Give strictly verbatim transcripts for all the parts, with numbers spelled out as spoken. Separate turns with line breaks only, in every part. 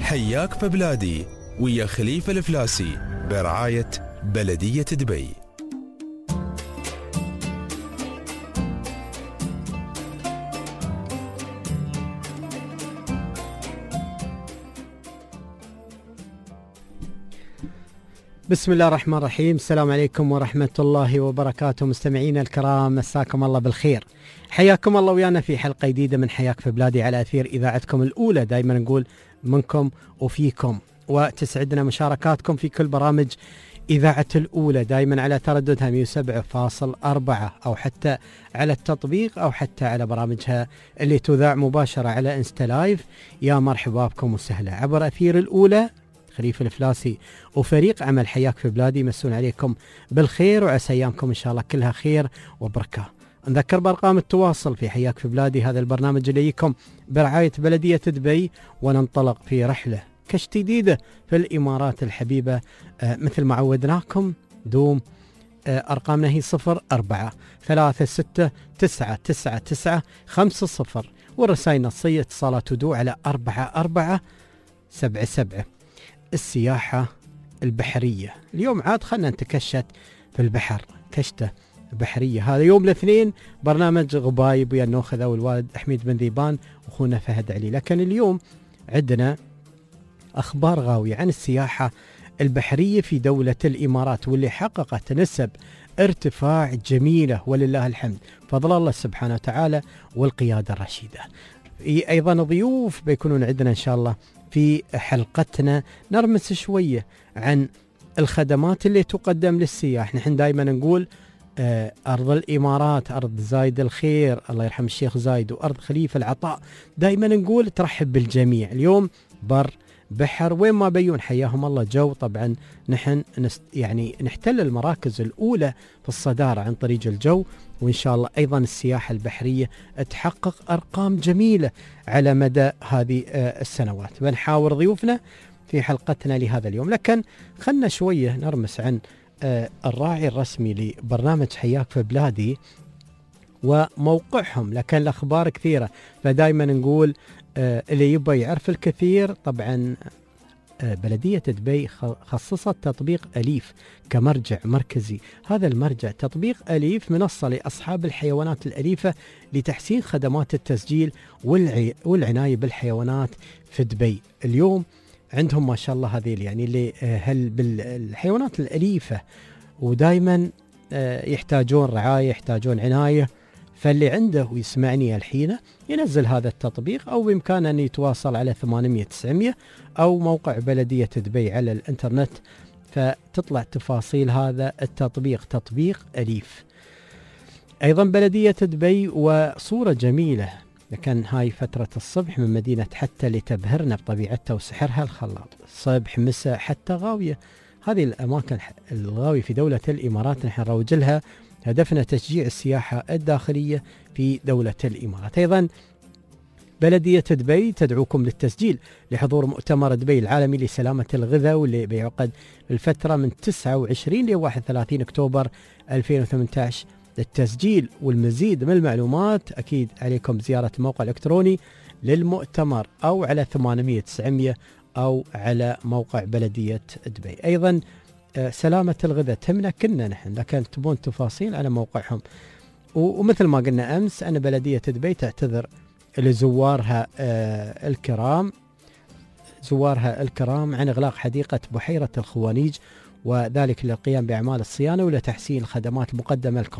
حياك في بلادي ويا خليفة الفلاسي برعاية بلدية دبي.
بسم الله الرحمن الرحيم. السلام عليكم ورحمة الله وبركاته. مستمعينا الكرام، مساكم الله بالخير. حياكم الله ويانا في حلقة جديدة من حياك في بلادي على أثير إذاعتكم الأولى. دائما نقول منكم وفيكم، وتسعدنا مشاركاتكم في كل برامج إذاعة الأولى، دائما على ترددها مئة وسبعة فاصلة أربعة، أو حتى على التطبيق، أو حتى على برامجها اللي تذاع مباشرة على انستا لايف. يا مرحبا بكم وسهلا عبر أثير الأولى. خليفة الفلاسي وفريق عمل حياك في بلادي يمسون عليكم بالخير، وعسى أيامكم إن شاء الله كلها خير وبركة. نذكر بأرقام التواصل في حياك في بلادي، هذا البرنامج اللي يجيكم برعاية بلدية دبي، وننطلق في رحلة كشت جديدة في الإمارات الحبيبة. آه مثل ما عودناكم دوم. آه أرقامنا هي صفر أربعة ثلاثة ستة تسعة تسعة تسعة خمسة صفر، والرسائل النصية اتصالات ودو على أربعة أربعة سبعة سبعة. السياحة البحرية اليوم عاد خلنا نتكشت في البحر، كشتة بحرية. هذا يوم الاثنين برنامج غبايب ويا النوخذة والوالد حميد بن ذيبان وأخونا فهد علي، لكن اليوم عندنا أخبار غاوية عن السياحة البحرية في دولة الإمارات، واللي حققت نسب ارتفاع جميلة ولله الحمد، فضل الله سبحانه وتعالى والقيادة الرشيدة. أيضا ضيوف بيكونون عندنا إن شاء الله في حلقتنا، نرمس شوية عن الخدمات اللي تقدم للسياح. نحن دائما نقول آه أرض الإمارات أرض زايد الخير، الله يرحم الشيخ زايد، وأرض خليفة العطاء. دائما نقول ترحب بالجميع. اليوم بر بحر وين ما بيون حياهم الله، جو. طبعا نحن نست يعني نحتل المراكز الأولى في الصدارة عن طريق الجو، وإن شاء الله أيضا السياحة البحرية تحقق أرقام جميلة على مدى هذه السنوات. بنحاور ضيوفنا في حلقتنا لهذا اليوم، لكن خلنا شوية نرمس عن الراعي الرسمي لبرنامج حياك في بلادي وموقعهم، لكن الأخبار كثيرة، فدايما نقول اللي يبغى يعرف الكثير. طبعا بلدية دبي خصصت تطبيق أليف كمرجع مركزي. هذا المرجع تطبيق أليف منصة لأصحاب الحيوانات الأليفة لتحسين خدمات التسجيل والعناية بالحيوانات في دبي. اليوم عندهم ما شاء الله هذه يعني اللي هل بالحيوانات الأليفة، ودايما يحتاجون رعاية، يحتاجون عناية. فاللي عنده ويسمعني الحين ينزل هذا التطبيق، أو بإمكانه أن يتواصل على ثمانمئة تسعمئة أو موقع بلدية دبي على الإنترنت، فتطلع تفاصيل هذا التطبيق، تطبيق أليف. أيضا بلدية دبي وصورة جميلة، لكن هاي فترة الصبح من مدينة حتى لتبهرنا بطبيعتها وسحرها الخلاط، صبح مساء حتى غاوية. هذه الأماكن الغاوية في دولة الإمارات نحن نروج لها، هدفنا تشجيع السياحة الداخلية في دولة الإمارات. أيضا بلدية دبي تدعوكم للتسجيل لحضور مؤتمر دبي العالمي لسلامة الغذاء، واللي بيعقد الفترة من تسعة وعشرين ل واحد وثلاثين أكتوبر ألفين وثمانية عشر. للتسجيل والمزيد من المعلومات أكيد عليكم زيارة الموقع الإلكتروني للمؤتمر، أو على ثمانمئة تسعمئة أو على موقع بلدية دبي. أيضا سلامة الغذاء تهمنا كنا نحن، لكن تبون تفاصيل على موقعهم. ومثل ما قلنا أمس أن بلدية دبي تعتذر لزوارها آه الكرام زوارها الكرام عن إغلاق حديقة بحيرة الخوانيج، وذلك للقيام بأعمال الصيانة ولتحسين الخدمات المقدمة لكم.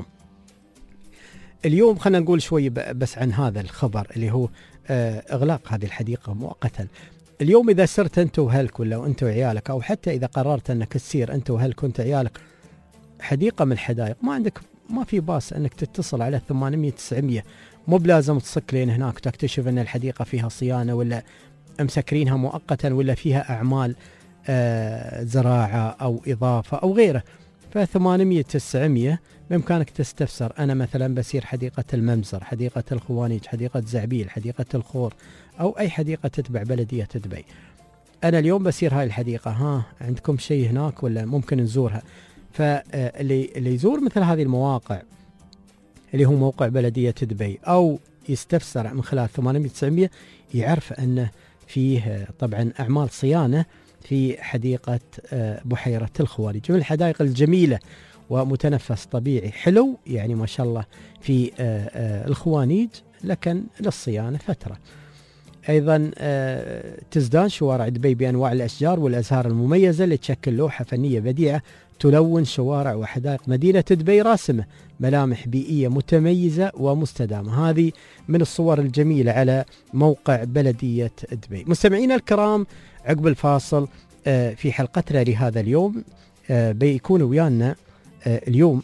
اليوم خلنا نقول شوي بس عن هذا الخبر اللي هو آه إغلاق هذه الحديقة مؤقتا. اليوم إذا سرت أنت وهلك، ولا أنت وعيالك، أو حتى إذا قررت أنك تسير أنت وهلك وأنت وعيالك حديقة من الحدائق، ما عندك ما في باس أنك تتصل على ثمانمئة تسعمئة، مو بلازم تصك لين هناك وتكتشف أن الحديقة فيها صيانة، ولا مسكرينها مؤقتا، ولا فيها أعمال آه زراعة أو إضافة أو غيره. فثمانمئة تسعمئة بإمكانك تستفسر. أنا مثلا بسير حديقة الممزر، حديقة الخوانيج، حديقة زعبيل، حديقة الخور، أو أي حديقة تتبع بلدية دبي. أنا اليوم بسير هاي الحديقة، ها عندكم شيء هناك ولا ممكن نزورها؟ فاللي اللي يزور مثل هذه المواقع اللي هو موقع بلدية دبي، أو يستفسر من خلال ثمانمئة تسعمئة، يعرف أن فيه طبعا أعمال صيانة في حديقة بحيرة الخوالج، من الحدائق الجميلة ومتنفس طبيعي حلو يعني ما شاء الله في الخوانيج، لكن للصيانة فترة. أيضا تزدان شوارع دبي بأنواع الأشجار والأزهار المميزة اللي تشكل لوحة فنية بديعة تلون شوارع وحدائق مدينة دبي، راسمة ملامح بيئية متميزة ومستدامة. هذه من الصور الجميلة على موقع بلدية دبي. مستمعينا الكرام، عقب الفاصل في حلقتنا لهذا اليوم بيكون ويانا اليوم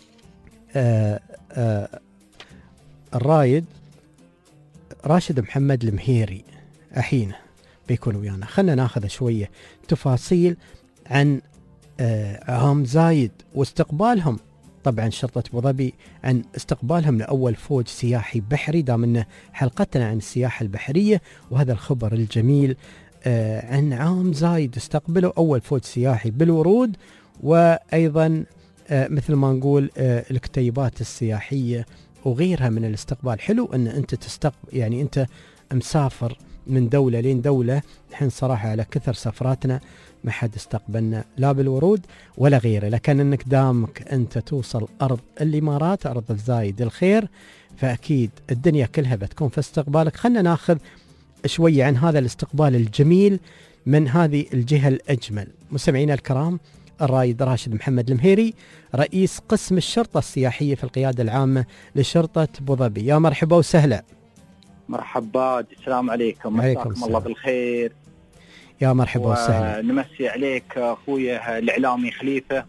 الرايد راشد محمد المهيري أحينا بيكون ويانا. خلنا ناخذ شوية تفاصيل عن عام زايد واستقبالهم، طبعا شرطة أبو ظبي عن استقبالهم لأول فوج سياحي بحري، دامنا حلقتنا عن السياحة البحرية، وهذا الخبر الجميل عن عام زايد استقبلوا أول فوج سياحي بالورود، وأيضا مثل ما نقول الكتيبات السياحية وغيرها من الاستقبال. حلو أن أنت تستقبل، يعني أنت مسافر من دولة لين دولة. نحن صراحة على كثر سفراتنا ما حد استقبلنا لا بالورود ولا غيره، لكن أنك دامك أنت توصل أرض الإمارات، أرض الزايد الخير، فأكيد الدنيا كلها بتكون في استقبالك. خلنا ناخذ شوية عن هذا الاستقبال الجميل من هذه الجهة الأجمل. مستمعينا الكرام، الرايد راشد محمد المهيري رئيس قسم الشرطة السياحية في القيادة العامة لشرطة أبو ظبي، يا مرحبا وسهلا.
مرحبا، السلام عليكم، مساكم الله بالخير.
يا مرحبا وسهلا.
نمسي عليك أخوي الإعلامي خليفة.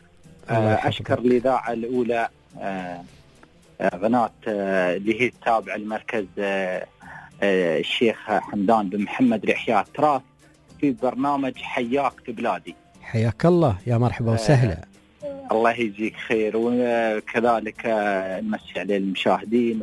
أشكر الإذاعة الأولى قناة اللي هي تابعة المركز الشيخ حمدان بن محمد لإحياء التراث في برنامج حياك في بلادي.
حياك الله، يا مرحبا وسهلا.
آه الله يجزيك خير، وكذلك نمسي على المشاهدين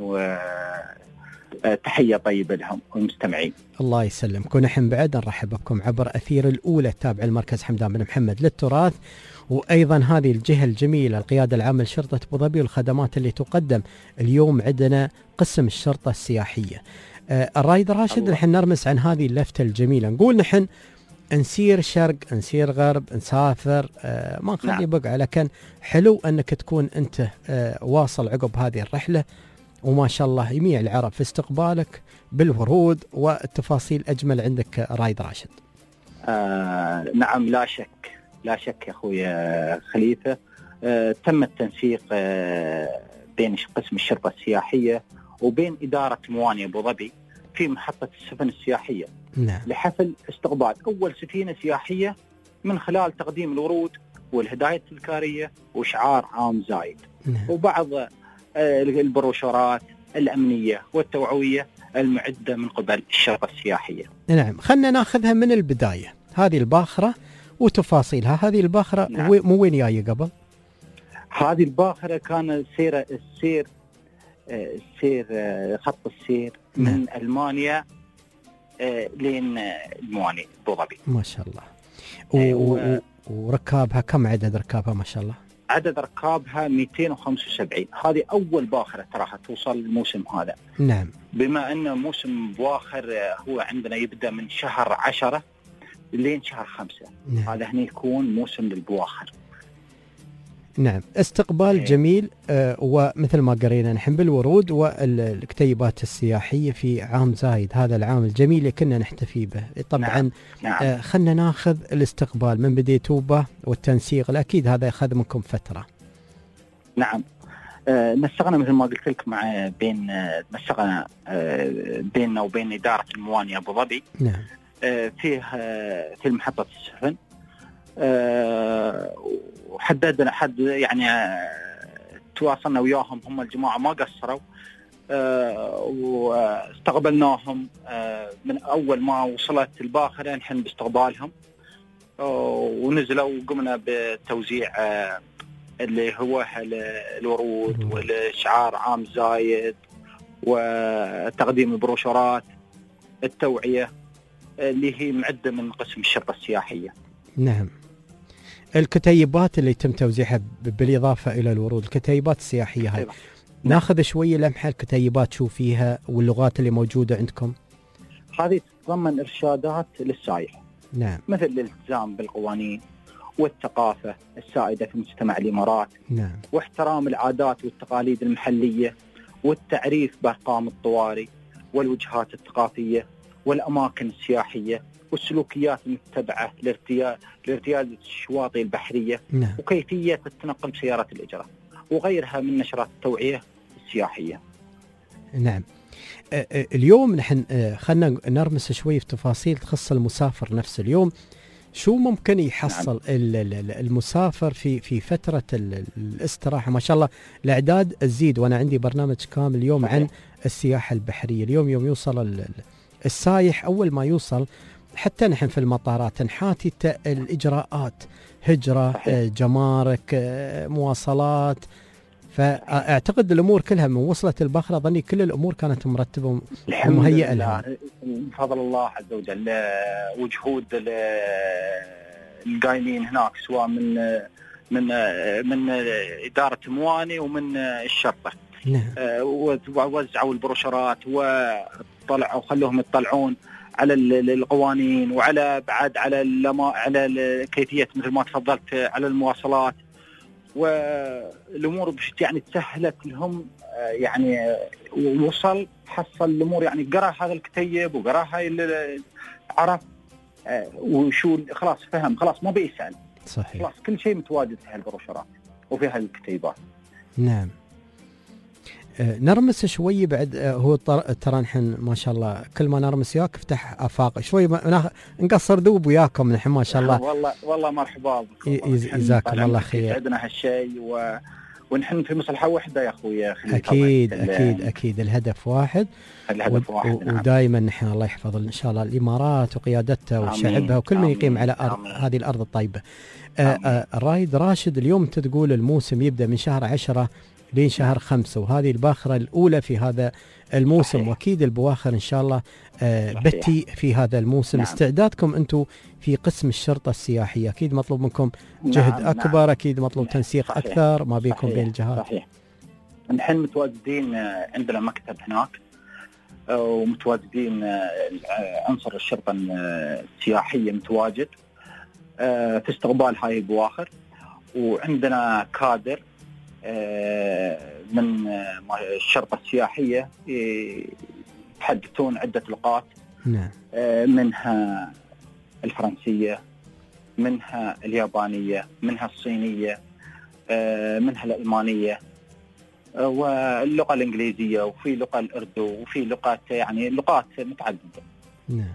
وتحية طيبة لهم والمستمعين.
الله يسلمك، ونحن بعد نرحب بكم عبر أثير الأولى التابع المركز حمدان بن محمد للتراث، وأيضا هذه الجهة الجميلة القيادة العامة لشرطة أبو ظبي والخدمات اللي تقدم. اليوم عندنا قسم الشرطة السياحية. آه الرايد راشد، نحن نرمس عن هذه اللفتة الجميلة، نقول نحن نسير شرق نسير غرب نسافر، آه ما نخلي نعم. بقعة، لكن حلو أنك تكون أنت آه واصل عقب هذه الرحلة، وما شاء الله جميع العرب في استقبالك بالورود والتفاصيل أجمل عندك رايد راشد.
آه نعم، لا شك لا شك يا أخوي خليفة. آه تم التنسيق آه بين قسم الشرطة السياحية وبين إدارة موانئ أبو ظبي في محطة السفن السياحية
نعم.
لحفل استقبال أول سفينة سياحية من خلال تقديم الورود والهدايا التذكارية وشعار عام زايد
نعم.
وبعض البروشورات الأمنية والتوعوية المعدة من قبل الشرطة السياحية.
نعم، خلنا ناخذها من البداية، هذه الباخرة وتفاصيلها. هذه الباخرة نعم. مو وين جاية قبل؟
هذه الباخرة كان السير السير السير خط السير نعم. من ألمانيا لين الموانئ أبو ظبي.
ما شاء الله. و... و... وركابها كم عدد ركابها ما شاء الله؟
عدد ركابها مئتين وخمسة وسبعين. هذه أول باخرة تراها توصل الموسم هذا.
نعم.
بما أن موسم بواخر هو عندنا يبدأ من شهر عشرة لين شهر خمسة. نعم. هذا هنا يكون موسم للبواخر.
نعم، استقبال إيه. جميل. آه ومثل ما قرينا نحن بالورود والكتيبات السياحية في عام زايد، هذا العام الجميل اللي كنا نحتفي به. طبعا
نعم. نعم.
آه خلنا ناخذ الاستقبال من بديتوا به والتنسيق، الأكيد هذا يأخذ منكم فترة.
نعم، آه نسقنا مثل ما قلت لك مع بين آه نسقنا آه بيننا وبين إدارة الموانئ أبو ظبي.
نعم.
آه فيه آه في محطة السفن آه وحددنا حد يعني آه تواصلنا وياهم، هم الجماعة ما قصروا آه واستقبلناهم آه من أول ما وصلت الباخرة نحن باستقبالهم آه ونزلوا وقمنا بتوزيع آه اللي هو الورود والشعار عام زايد وتقديم البروشورات التوعية اللي هي معدة من قسم الشرطة السياحية.
نعم. الكتيبات اللي تم توزيعها بالإضافة إلى الورود، الكتيبات السياحية هاي نعم. ناخذ شوية لمحة الكتيبات شو فيها واللغات اللي موجودة عندكم.
هذه تتضمن إرشادات للسائح.
نعم.
مثل الالتزام بالقوانين والثقافة السائدة في مجتمع الإمارات.
نعم.
واحترام العادات والتقاليد المحلية، والتعريف بأرقام الطوارئ والوجهات الثقافية والأماكن السياحية، والسلوكيات المتبعة لارتياد الشواطئ البحرية.
نعم.
وكيفية التنقل بسيارات الإجرة وغيرها من نشرات التوعية السياحية.
نعم. اليوم نحن خلنا نرمس شوي في تفاصيل تخص المسافر نفسه. اليوم شو ممكن يحصل نعم. المسافر في في فترة الاستراحة؟ ما شاء الله الأعداد تزيد، وأنا عندي برنامج كامل اليوم صحيح. عن السياحة البحرية. اليوم يوم يوصل السايح، أول ما يوصل حتى نحن في المطارات نحاتي الإجراءات، هجرة صحيح. جمارك، مواصلات. فأعتقد الأمور كلها من وصلت الباخرة ظني كل الأمور كانت مرتبة ومهيئة لها
بفضل الله عز وجل، وجهود القايمين هناك سواء من من من إدارة مواني ومن الشرطة.
نعم.
ووزعوا البروشرات وطلعوا وخلوهم يطلعون على القوانين، وعلى بعد على على كيفية مثل ما تفضلت على المواصلات، والامور يعني تسهلت لهم. يعني وصل حصل الامور، يعني قرأ هذا الكتيب وقرأ هاي عرف وشو خلاص فهم، خلاص ما بيسأل.
صحيح.
خلاص كل شيء متواجد في هالبروشرات وفي هالكتيبات.
نعم. آه نرمس شوي بعد. آه هو ترى نحن ما شاء الله كل ما نرمس وياك افتح افاق شوي، نقصر ذوب وياكم نحن ما شاء الله.
والله والله مرحبا بك،
جزاكم الله خير.
عندنا هالشيء و... ونحن في مصلحة واحدة يا أخوي.
أكيد أكيد أكيد الهدف واحد.
الهدف
و...
واحد. نعم.
ودائما نحن الله يحفظ إن شاء الله الإمارات وقيادتها وشعبها وكل من يقيم على أرض هذه الأرض الطيبة. آه آه رايد راشد، اليوم أنت تقول الموسم يبدأ من شهر عشرة لين شهر خمسة، وهذه الباخرة الأولى في هذا الموسم. صحيح. وأكيد البواخر إن شاء الله آه بتي في هذا الموسم. نعم. استعدادكم أنتم في قسم الشرطة السياحية أكيد مطلوب منكم جهد نعم. أكبر. نعم. أكيد مطلوب تنسيق صحيح. أكثر ما بيكم بين الجهات.
صحيح. نحن متواجدين عندنا مكتب هناك، ومتواجدين عنصر الشرطة السياحية متواجد في استقبال هاي البواخر، وعندنا كادر من الشرطة السياحية يتحدثون عدة لغات.
نعم.
منها الفرنسية، منها اليابانية، منها الصينية، منها الألمانية، واللغة الإنجليزية، وفي لغة الأردو، وفي لغات يعني لغات متعددة.
نعم.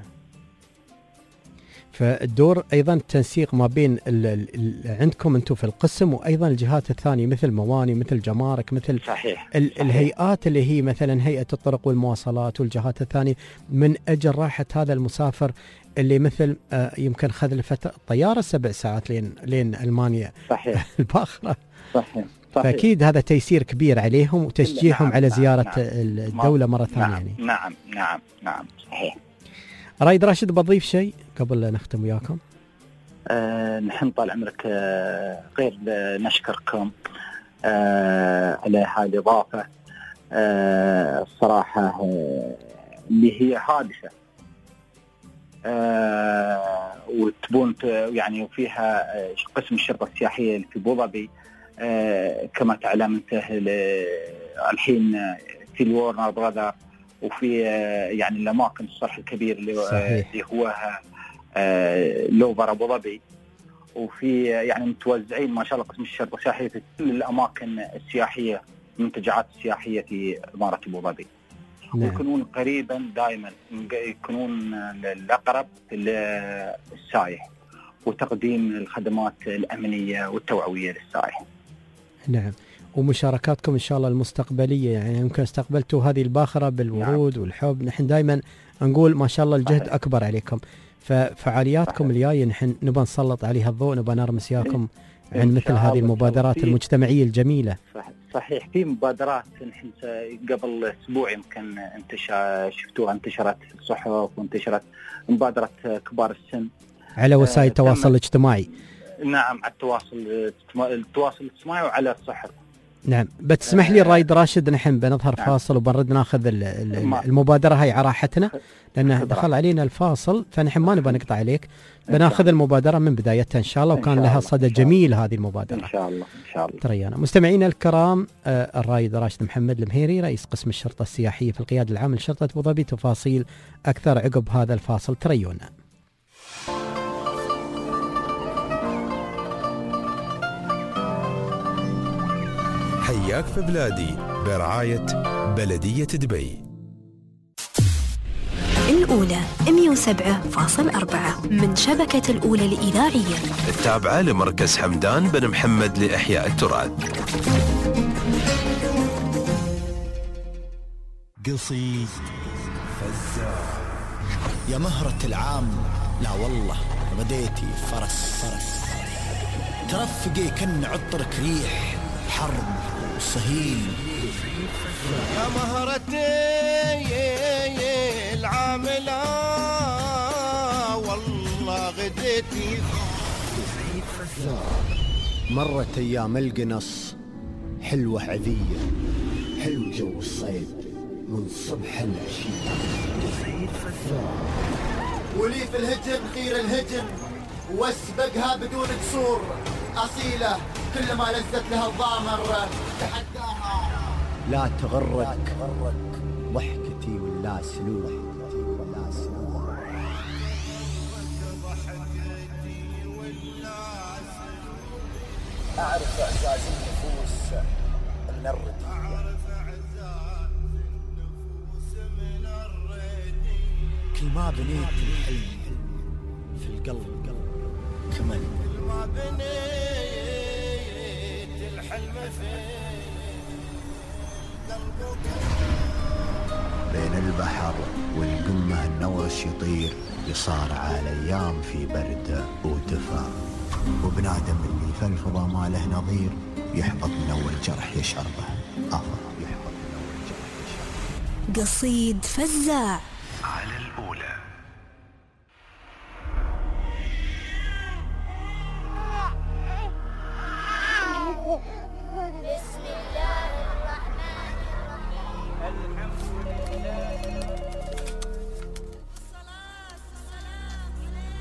فالدور أيضا التنسيق ما بين ال ال عندكم أنتم في القسم وأيضا الجهات الثانية مثل مواني، مثل جمارك، مثل
صحيح.
ال
صحيح.
الهيئات اللي هي مثلا هيئة الطرق والمواصلات والجهات الثانية، من أجل راحة هذا المسافر اللي مثل آه يمكن خذ الفترة الطيارة سبع ساعات لين لين ألمانيا.
صحيح.
الباخرة.
صحيح.
فأكيد هذا تيسير كبير عليهم وتشجيعهم
نعم.
على زيارة
نعم.
الدولة مرة ثانية.
نعم.
يعني.
نعم نعم نعم صحيح.
رايد راشد بضيف شيء قبل لا نختم وياكم؟
آه نحن طال عمرك آه غير نشكركم آه على هذه الإضافة آه الصراحة آه اللي هي حادثة آه وتبون يعني وفيها آه قسم الشرطة السياحية في أبو ظبي آه كما تعلم انت الحين في الورنر براذر، وفي يعني الأماكن الصرح الكبير اللي هو لوفر أبو ظبي، وفي يعني متوزعين ما شاء الله قسم الشرطة السياحية في كل الأماكن السياحية، المنتجعات السياحية في إمارة أبو ظبي. نعم. ويكونون قريبا دائما يكونون الأقرب للسائح وتقديم الخدمات الأمنية والتوعوية للسائح.
نعم. ومشاركاتكم إن شاء الله المستقبلية، يعني يمكن استقبلتوا هذه الباخرة بالورود. نعم. والحب. نحن دائما نقول ما شاء الله الجهد صحيح. أكبر عليكم. ففعالياتكم الجاية نحن نبى نسلط عليها الضوء، نبى نرمس ياكم عن مثل هذه المبادرات المجتمعية الجميلة.
صحيح. في مبادرات نحن قبل أسبوع يمكن انتشر شفتوها، انتشرت في الصحف وانتشرت مبادرة كبار السن
على وسائل التواصل الاجتماعي.
نعم على التواصل التواصل الاجتماعي وعلى الصحف.
نعم. بتسمح لي الرايد راشد نحن بنظهر نعم. فاصل وبنرد ناخذ المبادرة هاي على راحتنا لأنه دخل علينا الفاصل، فنحن ما نبغى نقطع عليك، بناخذ المبادرة من بدايتها إن شاء الله، وكان لها صدى جميل هذه المبادرة
إن شاء الله إن شاء الله.
تريانا مستمعينا الكرام، آه الرايد راشد محمد المهيري رئيس قسم الشرطة السياحية في القيادة العامة لشرطة أبو ظبي، تفاصيل أكثر عقب هذا الفاصل، تريونا.
حياك في بلادي برعاية بلدية دبي.
الأولى مئة وسبعة فاصلة أربعة من شبكة الأولى الإذاعية،
التابعة لمركز حمدان بن محمد لإحياء التراث.
قصيد فزاع يا مهرة العام، لا والله بديتي فرس فرس ترفقي كن عطرك ريح حرب وصهيل.
يا مهرتي العاملة والله غديتي.
مرت أيام القنص حلوة عذية، حلو جو الصيد من صبح العشية. ولي في الهجن خير الهجن واسبقها بدون كسور، أصيلة كل ما لزت لها الضامر تحداها. لا تغرك ضحكتي ولا سلوك، أعرف إعزاز النفوس من الردية، كل ما بنيت الحلم في القلب كمل، كل ما بنيت الحلم في قلبك. بين البحر والقمة النوش يطير، يصارع الأيام في برد ودفا، وبنادم اللي في الفضا ما له نظير، يحبط من أول جرح يشعر به أفضل، يحبط من أول جرح يشعر به.
قصيد فزاع
على الأولى.
بسم الله الرحمن الرحيم، الحمد لله، الصلاة والسلام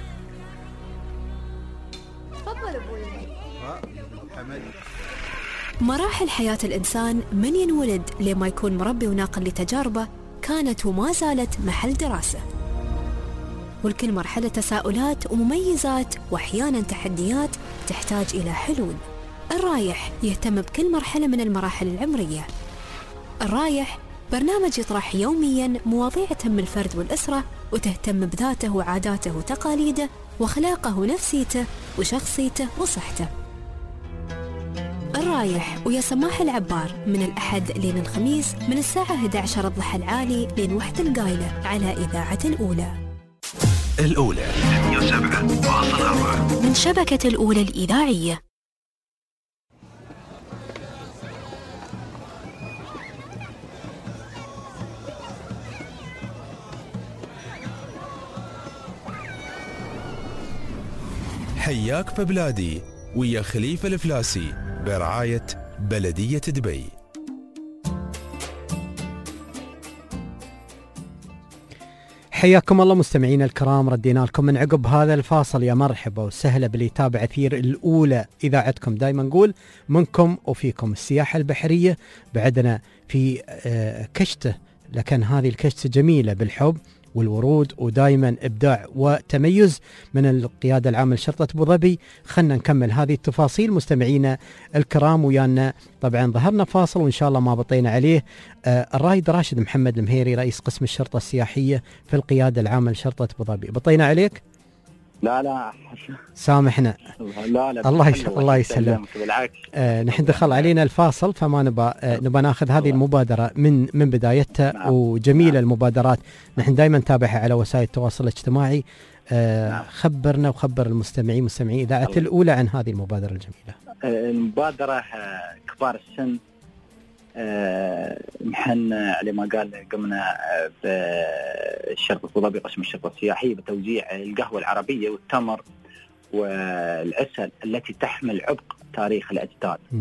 عليك. تفضل ابوي.
حمد.
مراحل حياة الإنسان من ينولد لما يكون مربي وناقل لتجاربه كانت وما زالت محل دراسة، والكل مرحلة تساؤلات ومميزات وأحيانا تحديات تحتاج إلى حلول. الرايح يهتم بكل مرحلة من المراحل العمرية. الرايح برنامج يطرح يوميا مواضيع تهم الفرد والأسرة، وتهتم بذاته وعاداته وتقاليده وأخلاقه ونفسيته وشخصيته وصحته. الرايح ويا سماح العبار من الأحد لين الخميس من الساعة إحدى عشرة الضحى العالي لين وحدة القايلة على إذاعة الأولى.
الأولى مئة وسبعة فاصلة أربعة
من شبكة الأولى الإذاعية.
حياك في بلادي ويا خليفة الفلاسي برعاية بلدية دبي.
حياكم الله مستمعينا الكرام، ردينا لكم من عقب هذا الفاصل. يا مرحبا وسهلا باللي يتابع أثير الأولى إذاعتكم. دائما نقول منكم وفيكم السياحة البحرية، بعدنا في كشته، لكن هذه الكشته جميلة بالحب والورود ودائما إبداع وتميز من القيادة العامة لشرطة أبو ظبي. خلنا نكمل هذه التفاصيل مستمعينا الكرام ويانا. طبعا ظهرنا فاصل وإن شاء الله ما بطينا عليه. آه الرايد راشد محمد المهيري رئيس قسم الشرطة السياحية في القيادة العامة لشرطة أبو ظبي. بطينا عليك؟
لا لا
سامحنا.
لا لا
الله يسلمك. الله يسلمك.
بالعكس
آه نحن دخل علينا الفاصل فما نبى آه نبى ناخذ هذه المبادرة من من بدايتها. نعم. وجميلة. نعم. المبادرات نحن دائما نتابعها على وسائل التواصل الاجتماعي. آه نعم. خبرنا وخبر المستمعين مستمعين إذاعة الأولى عن هذه المبادرة الجميلة.
آه المبادرة كبار السن. نحن على ما قال قمنا بالشرطة أبو ظبي قسم الشرطة السياحية بتوزيع القهوة العربية والتمر والعسل التي تحمل عبق تاريخ الأجداد.
نعم.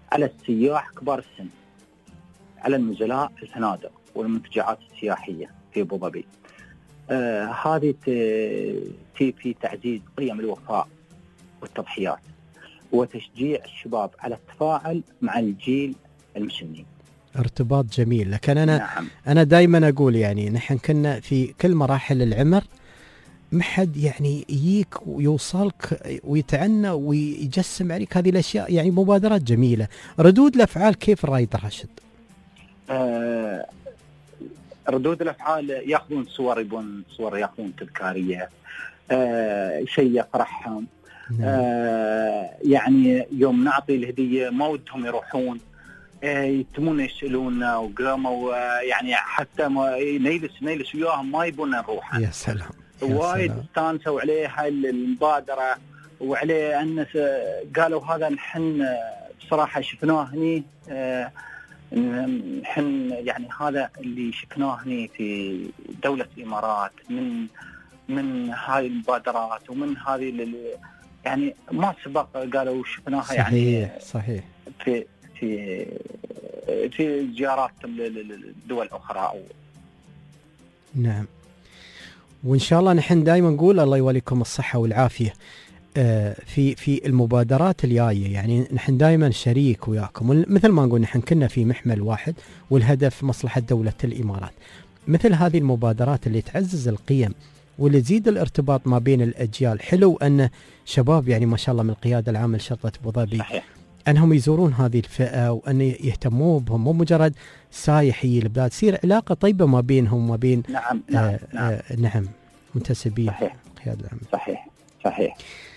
على السياح كبار السن، على النزلاء الفنادق والمنتجعات السياحية في أبو ظبي. آه هذه تي في تعزيز قيم الوفاء والتضحيات وتشجيع الشباب على التفاعل مع الجيل المسنين.
ارتباط جميل. لكن أنا
نعم.
أنا دائما أقول يعني نحن كنا في كل مراحل العمر ما حد يعني يجيك ويوصلك ويتعنى ويجسم عليك هذه الأشياء، يعني مبادرات جميلة. ردود الأفعال كيف الرائد راشد؟
آه ردود الأفعال يأخذون صور، يبون صور، يأخذون تذكارية، آه شيء يفرحهم. آه يعني يوم نعطي الهدية ما ودهم يروحون، آه يتمون يسألونا وقاموا آه يعني حتى ما نيلس نيلس وياهم ما يبون نروح.
يا سلام.
وايد استانسوا عليها المبادرة وعليه أن قالوا هذا نحن بصراحة شفناه هني، آه نحن يعني هذا اللي شفناه هني في دولة الإمارات من من هاي المبادرات ومن هذه يعني ما سبق قالوا شفناها.
صحيح
يعني
صحيح
في في في زياراتهم للدول الأخرى. أو
نعم. وإن شاء الله نحن دائما نقول الله يوليكم الصحة والعافية في في المبادرات الجاية، يعني نحن دائما شريك وياكم، مثل ما نقول نحن كنا في محمل واحد والهدف مصلحة دولة الإمارات. مثل هذه المبادرات اللي تعزز القيم واللي تزيد الارتباط ما بين الأجيال. حلو أن شباب يعني ما شاء الله من القيادة العامة لشرطة أبو ظبي أنهم يزورون هذه الفئة وأن يهتموا بهم، مو مجرد سايح يجي البلاد، تصير علاقة طيبة ما بينهم وما بين
نعم نعم
آه نعم, آه نعم منتسبين
صحيح
القيادة العامة.
صحيح صحيح.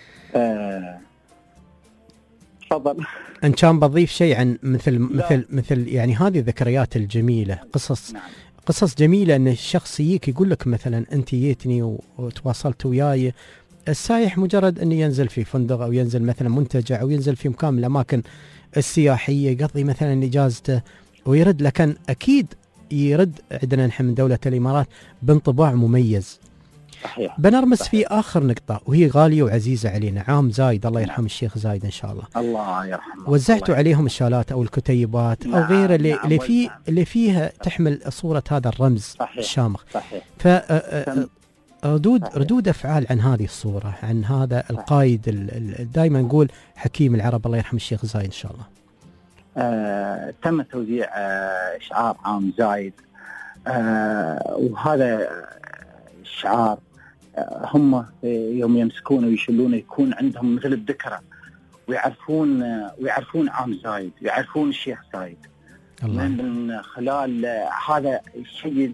تفضل. آه
ان كان بضيف شيء عن مثل مثل مثل يعني هذه الذكريات الجميله، قصص
نعم.
قصص جميله ان الشخص يجيك يقول لك مثلا انت جيتني وتواصلت وياي. السايح مجرد انه ينزل في فندق او ينزل مثلا منتجع او ينزل في مكان من الاماكن السياحيه يقضي مثلا اجازته ويرد، لكن اكيد يرد عندنا نحن من دوله الامارات بانطباع مميز.
صحيح.
بنرمس صحيح. في آخر نقطة وهي غالية وعزيزة علينا، عام زايد الله يرحم الشيخ زايد إن شاء الله.
الله يرحمه.
وزعتوا الله عليهم الشالات أو الكتيبات
نعم.
أو غيره اللي,
نعم.
اللي, فيه اللي فيها تحمل صورة هذا الرمز
صحيح.
الشامخ.
صحيح.
فردود ردود أفعال عن هذه الصورة، عن هذا صحيح. القائد دائما نقول حكيم العرب الله يرحم الشيخ زايد إن شاء الله.
آه، تم توزيع آه، شعار عام زايد، آه، وهذا الشعار هم يوم يمسكونه ويشلونه يكون عندهم مثل الذكرى، ويعرفون ويعرفون عام زايد، يعرفون الشيخ زايد الله. من خلال هذا الشيء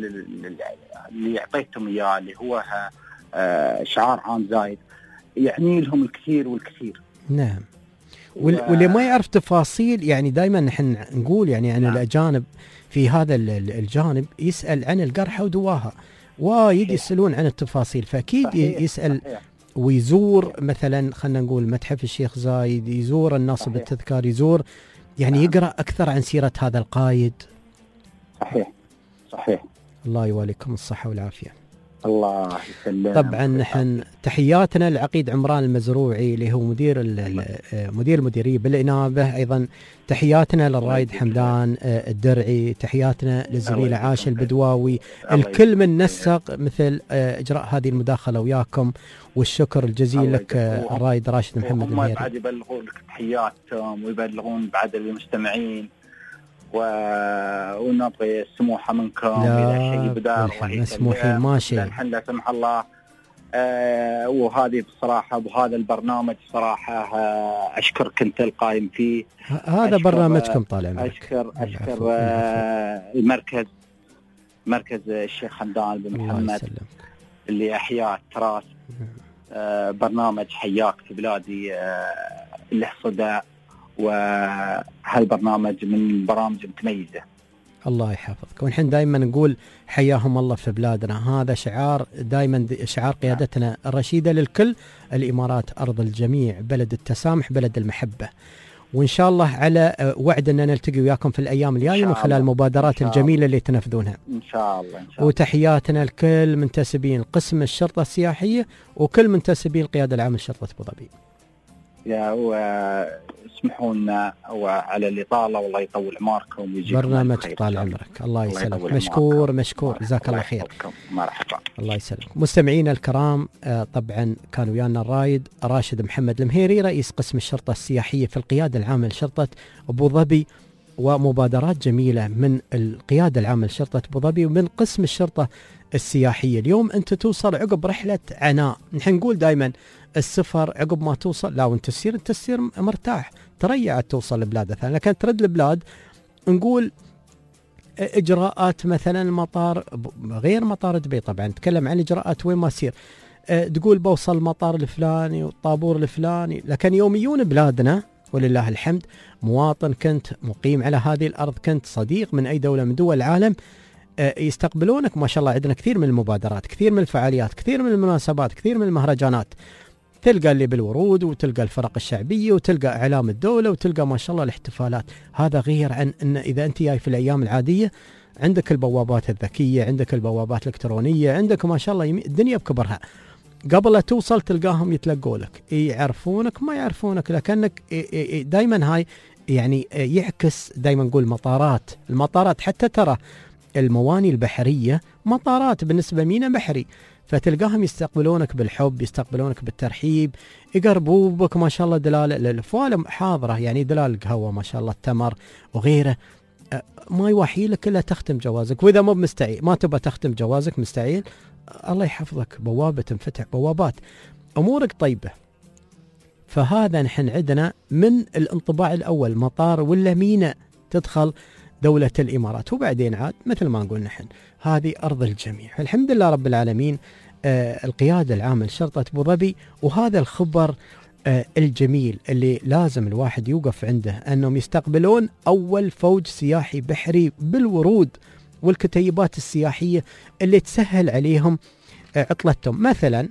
اللي اعطيتهم اياه اللي هو شعار عام زايد يعني لهم الكثير والكثير.
نعم. واللي ما يعرف تفاصيل يعني دائما نحن نقول يعني عن نعم. الأجانب في هذا الجانب يسأل عن القرحة ودواها، وايد يسألون عن التفاصيل، فأكيد صحيح. يسأل صحيح. ويزور مثلا خلنا نقول متحف الشيخ زايد، يزور الناصب التذكار، يزور يعني نعم. يقرأ أكثر عن سيرة هذا القائد.
صحيح صحيح.
الله يواليكم الصحة والعافية.
الله يسلم.
طبعا نحن تحياتنا لعقيد عمران المزروعي اللي هو مدير مدير المديرية بالإنابة، أيضا تحياتنا للرائد حمدان الدرعي، تحياتنا للزميلة عاشة البدواوي، الكل من نسق مثل إجراء هذه المداخلة وياكم، والشكر الجزيل لك الرائد راشد محمد المهيري.
هم بعد يبلغون لك تحياتهم ويبلغون بعد المستمعين و... ونبغي السموحة منكم إذا شيء بدار الله
مسموحين ما شيء
الحين لا سمح الله. آه وهذه بصراحة وهذا البرنامج صراحة آه أشكرك أنت القائم فيه،
هذا برنامجكم طالع معك.
أشكر أشكر آه المركز مركز الشيخ حمدان بن محمد اللي أحياء التراث، آه برنامج حياك في بلادي آه له صدى، وهالبرنامج من البرامج المتميزة.
الله يحفظك. ونحن دائما نقول حياهم الله في بلادنا، هذا شعار دائما شعار قيادتنا الرشيدة للكل، الإمارات أرض الجميع، بلد التسامح، بلد المحبة. وإن شاء الله على وعد أن نلتقي وياكم في الأيام الجاية من خلال المبادرات الجميلة اللي تنفذونها
إن شاء الله. إن شاء الله.
وتحياتنا لكل منتسبين قسم الشرطة السياحية وكل منتسبين القيادة العامة لشرطة أبو ظبي.
يا واسمحوا لنا وعلى الإطالة، والله يطول عمركم ويجيكم
برنامج
الخير.
طال عمرك، الله
الله
يسلمك.
يطول
مشكور
عمركم.
مشكور، جزاك الله خير.
يحفظكم. مرحبا.
الله يسلمك. مستمعينا الكرام، آه، طبعا كان ويانا الرايد راشد محمد المهيري، رئيس قسم الشرطة السياحية في القيادة العامة لشرطة أبو ظبي، ومبادرات جميلة من القيادة العامة لشرطة أبو ظبي ومن قسم الشرطة السياحية. اليوم أنت توصل عقب رحلة عناء، نحن نقول دائما السفر عقب ما توصل لا، وانت تسير انت تسير مرتاح تريع توصل لبلاد ثانية، لكن ترد البلاد نقول اجراءات مثلا المطار غير مطار دبي، طبعا نتكلم عن اجراءات وين ما تسير، أه تقول بوصل المطار الفلاني والطابور الفلاني، لكن يوميون بلادنا ولله الحمد، مواطن كنت مقيم على هذه الارض، كنت صديق من اي دوله من دول العالم، أه يستقبلونك ما شاء الله. عندنا كثير من المبادرات، كثير من الفعاليات، كثير من المناسبات، كثير من المهرجانات، تلقى اللي بالورود وتلقى الفرق الشعبيه وتلقى اعلام الدوله وتلقى ما شاء الله الاحتفالات. هذا غير عن ان اذا انت جاي في الايام العاديه عندك البوابات الذكيه، عندك البوابات الالكترونيه، عندك ما شاء الله يمي... الدنيا بكبرها. قبل لا توصل تلقاهم يتلقوا لك، يعرفونك ما يعرفونك، لكنك دائما هاي يعني يعكس دائما نقول مطارات، المطارات حتى ترى المواني البحريه مطارات بالنسبه مينا بحري، فتلقاهم يستقبلونك بالحب، يستقبلونك بالترحيب، يقربوا بك ما شاء الله دلال الفوالم حاضره، يعني دلال القهوه ما شاء الله التمر وغيره، ما يوحي لك الا تختم جوازك، واذا مو مستعيل ما تبغى تختم جوازك مستعيل، الله يحفظك بوابه تنفتح بوابات، امورك طيبه. فهذا نحن عندنا من الانطباع الاول، مطار ولا مينا تدخل دولة الإمارات، وبعدين عاد مثل ما نقول نحن هذه أرض الجميع. الحمد لله رب العالمين، آه القيادة العامة لشرطة أبو ظبي، وهذا الخبر آه الجميل اللي لازم الواحد يوقف عنده، أنهم يستقبلون أول فوج سياحي بحري بالورود والكتيبات السياحية اللي تسهل عليهم آه عطلتهم. مثلا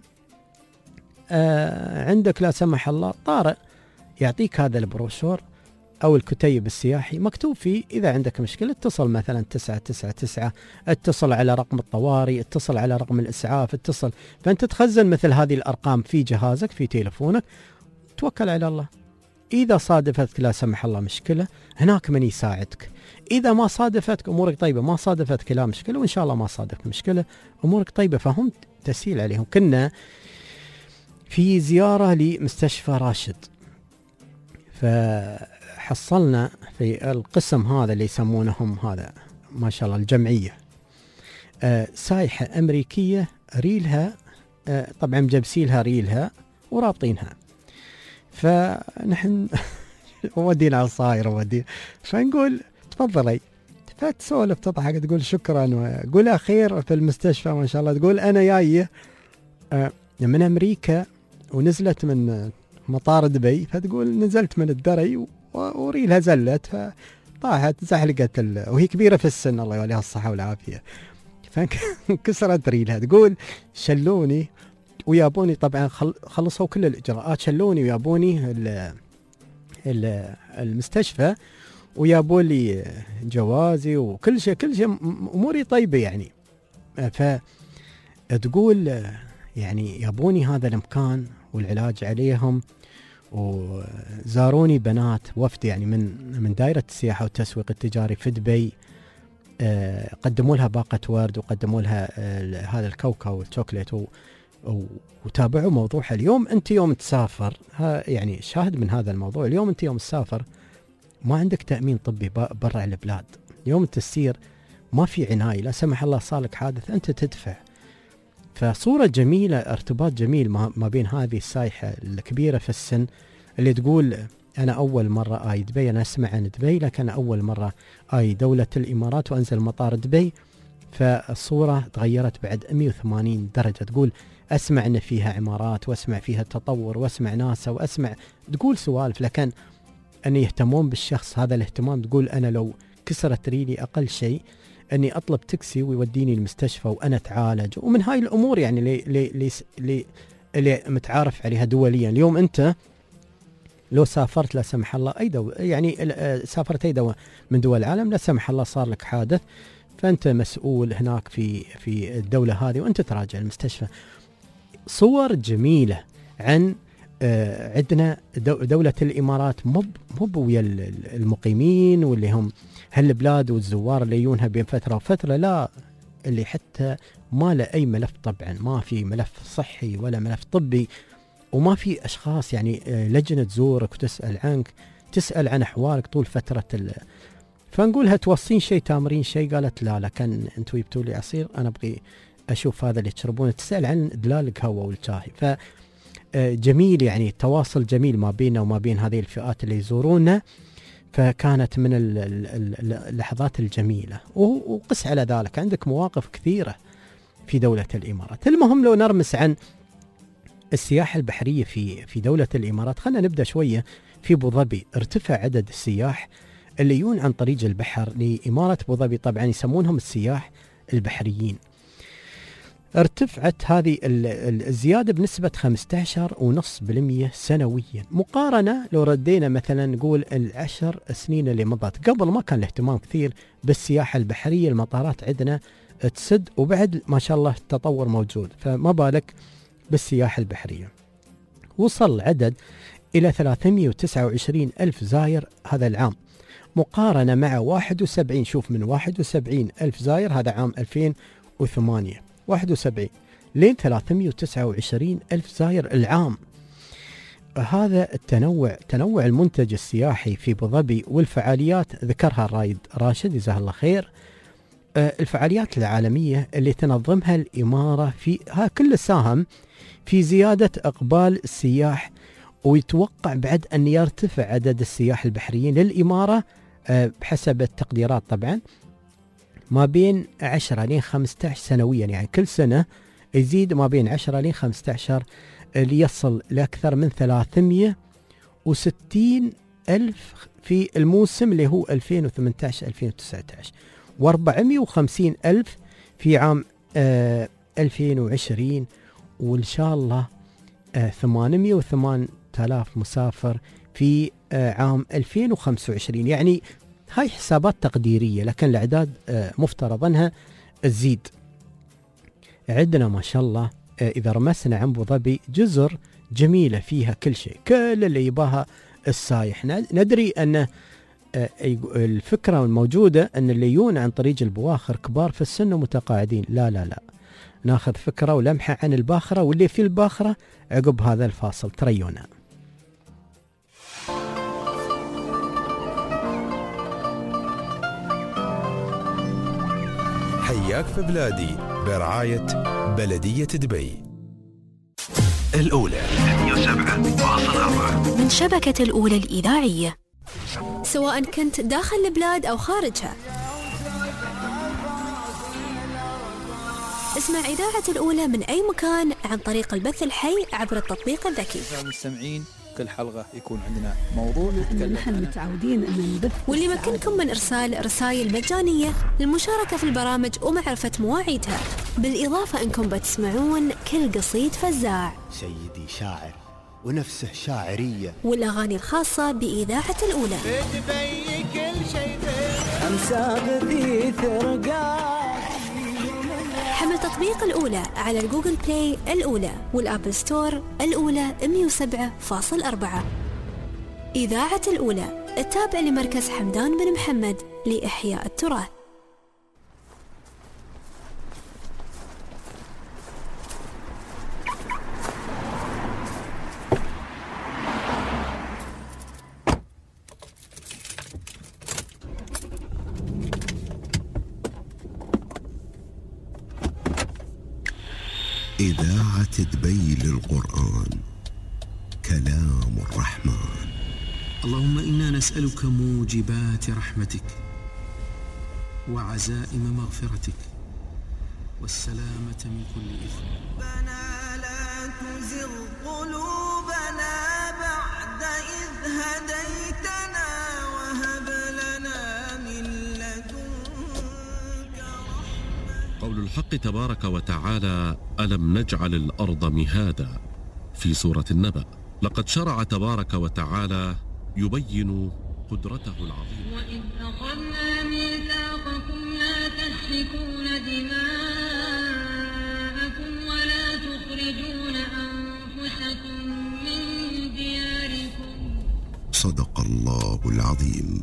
آه عندك لا سمح الله طارئ، يعطيك هذا البروشور أو الكتيب السياحي مكتوب فيه إذا عندك مشكلة اتصل مثلا تسعة تسعة تسعة، اتصل على رقم الطوارئ، اتصل على رقم الإسعاف، اتصل. فأنت تخزن مثل هذه الأرقام في جهازك في تليفونك، توكل على الله. إذا صادفتك لا سمح الله مشكلة هناك من يساعدك، إذا ما صادفتك أمورك طيبة، ما صادفتك لا مشكلة، وإن شاء الله ما صادفك مشكلة أمورك طيبة، فهم تسهيل عليهم. كنا في زيارة لمستشفى راشد، ف حصلنا في القسم هذا اللي يسمونهم هذا ما شاء الله الجمعية آه سايحة أمريكية ريلها آه طبعا مجبسيلها ريلها ورابطينها، فنحن ودينا عصاير ودي، فنقول تفضلي، فتسولف تضحك تقول شكرا، وقول أخير في المستشفى ما شاء الله، تقول أنا جاية آه من أمريكا ونزلت من مطار دبي، فتقول نزلت من الدري وريلها زلت فطاحت زحلقت ال... وهي كبيرة في السن الله يوليها الصحة والعافية، فانكسرت ريلها. تقول شلوني ويابوني، طبعا خلصوا كل الإجراءات، شلوني ويابوني ال... ال... المستشفى ويابوا لي جوازي وكل شيء، كل شيء أموري طيبة يعني. فتقول يعني يابوني هذا المكان والعلاج عليهم، وزاروني بنات وفد يعني من من دائرة السياحة والتسويق التجاري في دبي، آه قدموا لها باقة ورد وقدموا لها آه هذا الكاوكاو والشوكليت، وتابعوا موضوعها. اليوم أنت يوم تسافر، يعني شاهد من هذا الموضوع، اليوم أنت يوم تسافر ما عندك تأمين طبي برا البلاد، يوم تسير ما في عناية، لا سمح الله صالك حادث أنت تدفع. فصورة جميلة، ارتباط جميل ما بين هذه السايحة الكبيرة في السن اللي تقول أنا أول مرة آي دبي، أنا أسمع عن دبي لكن أول مرة آي دولة الإمارات وأنزل مطار دبي، فالصورة تغيرت بعد مئة وثمانين درجة. تقول أسمع أن فيها عمارات وأسمع فيها تطور وأسمع ناسا وأسمع، تقول سوالف، لكن أن يهتمون بالشخص، هذا الاهتمام. تقول أنا لو كسرت ريلي أقل شيء أني أطلب تاكسي ويوديني المستشفى وأنا أتعالج، ومن هاي الأمور يعني اللي, اللي, اللي, اللي متعارف عليها دوليا. اليوم أنت لو سافرت لا سمح الله أي دولة، يعني سافرت أي دولة من دول العالم لا سمح الله صار لك حادث، فأنت مسؤول هناك في في الدولة هذه وأنت تراجع المستشفى. صور جميلة عن آه عندنا دولة الإمارات مو مو ويا المقيمين واللي هم هالبلاد والزوار اللي يجونها بين فترة وفترة، لا، اللي حتى ما له أي ملف، طبعا ما في ملف صحي ولا ملف طبي، وما في أشخاص يعني لجنة تزورك وتسأل عنك، تسأل عن أحوالك طول فترة ال... فنقولها توصين شيء تامرين شيء، قالت لا لا، كان أنتوا جبتوا لي عصير، أنا أبغي أشوف هذا اللي تشربونه، تسأل عن دلال القهوة والشاي. فجميل يعني التواصل جميل ما بيننا وما بين هذه الفئات اللي يزورونا، فكانت من اللحظات الجميلة. وقس على ذلك عندك مواقف كثيرة في دولة الإمارات. المهم لو نرمس عن السياحة البحرية في في دولة الإمارات، خلينا نبدأ شوية في أبو ظبي. ارتفع عدد السياح اللي يجون عن طريق البحر لإمارة أبو ظبي، طبعا يسمونهم السياح البحريين. ارتفعت هذه الزيادة بنسبة خمسة عشر فاصلة خمسة بالمئة سنويا، مقارنة لو ردينا مثلا نقول العشر سنين اللي مضت. قبل ما كان الاهتمام كثير بالسياحة البحرية، المطارات عندنا تسد، وبعد ما شاء الله التطور موجود، فما بالك بالسياحة البحرية. وصل العدد إلى ثلاثمئة وتسعة وعشرين ألف زائر هذا العام، مقارنة مع واحد وسبعين، شوف، من واحد وسبعين ألف زائر هذا عام ألفين وثمانية، واحد وسبعين لين ثلاثمئة وتسعة وعشرين ألف زائر العام. هذا التنوع، تنوع المنتج السياحي في أبو ظبي والفعاليات ذكرها الرايد راشد جزاه الله خير. الفعاليات العالمية اللي تنظمها الإمارة في ها كل ساهم في زيادة إقبال السياح، ويتوقع بعد أن يرتفع عدد السياح البحريين للإمارة بحسب التقديرات طبعا ما بين عشرة لين خمسة عشر سنويا، يعني كل سنة يزيد ما بين عشرة لين خمسة عشر ليصل لأكثر من ثلاثمئة وستين ألف في الموسم اللي هو ألفين وثمانية عشر ألفين وتسعة عشر، وأربعمئة وخمسين ألف في عام آه ألفين وعشرين، وإن شاء الله آه ثمانمئة وثمانية آلاف مسافر في آه عام ألفين وخمسة وعشرين. يعني هاي حسابات تقديرية، لكن الأعداد آه مفترض أنها تزيد. عندنا ما شاء الله آه إذا رمسنا عن أبو ظبي جزر جميلة فيها كل شيء، كل اللي يباها السايح. ندري أن الفكرة الموجودة أن اللي يجون عن طريق البواخر كبار في السن ومتقاعدين، لا لا لا، ناخذ فكرة ولمحة عن الباخرة واللي في الباخرة عقب هذا الفاصل. تريونا.
حياك في بلادي برعاية بلدية دبي. الأولى ثمانية وسبعين فاصلة أربعة
من شبكة الأولى الإذاعية، سواء كنت داخل البلاد أو خارجها. اسمع إذاعة الأولى من أي مكان عن طريق البث الحي عبر التطبيق الذكي.
المستمعين كل حلقة يكون عندنا موضوع نتكلم
نحن متعودين أن نبث،
واللي يمكنكم من إرسال رسائل مجانية للمشاركة في البرامج ومعرفة مواعيدها، بالإضافة أنكم بتسمعون كل قصيد فزاع،
سيدي شاعر ونفسه شاعرية،
والأغاني الخاصة بإذاعة الأولى.
تبي كل شيء
حمل تطبيق الأولى على الجوجل بلاي الأولى والأبل ستور الأولى مئة وسبعة فاصلة أربعة. إذاعة الأولى التابع لمركز حمدان بن محمد لإحياء التراث.
إذاعة دبي للقرآن، كلام الرحمن.
اللهم إنا نسألك موجبات رحمتك وعزائم مغفرتك والسلامة من كل إثم.
ربنا لا تزغ قلوبنا بعد إذ هديتنا وهب لنا من لدنك رحمة.
قول الحق تبارك وتعالى: ألم نجعل الأرض مهادا، في سورة النبأ. لقد شرع تبارك وتعالى يبين قدرته العظيمة.
وإذ أخذنا ميثاقكم لا تسفكون دماءكم ولا تخرجون أنفسكم من
صدق الله العظيم.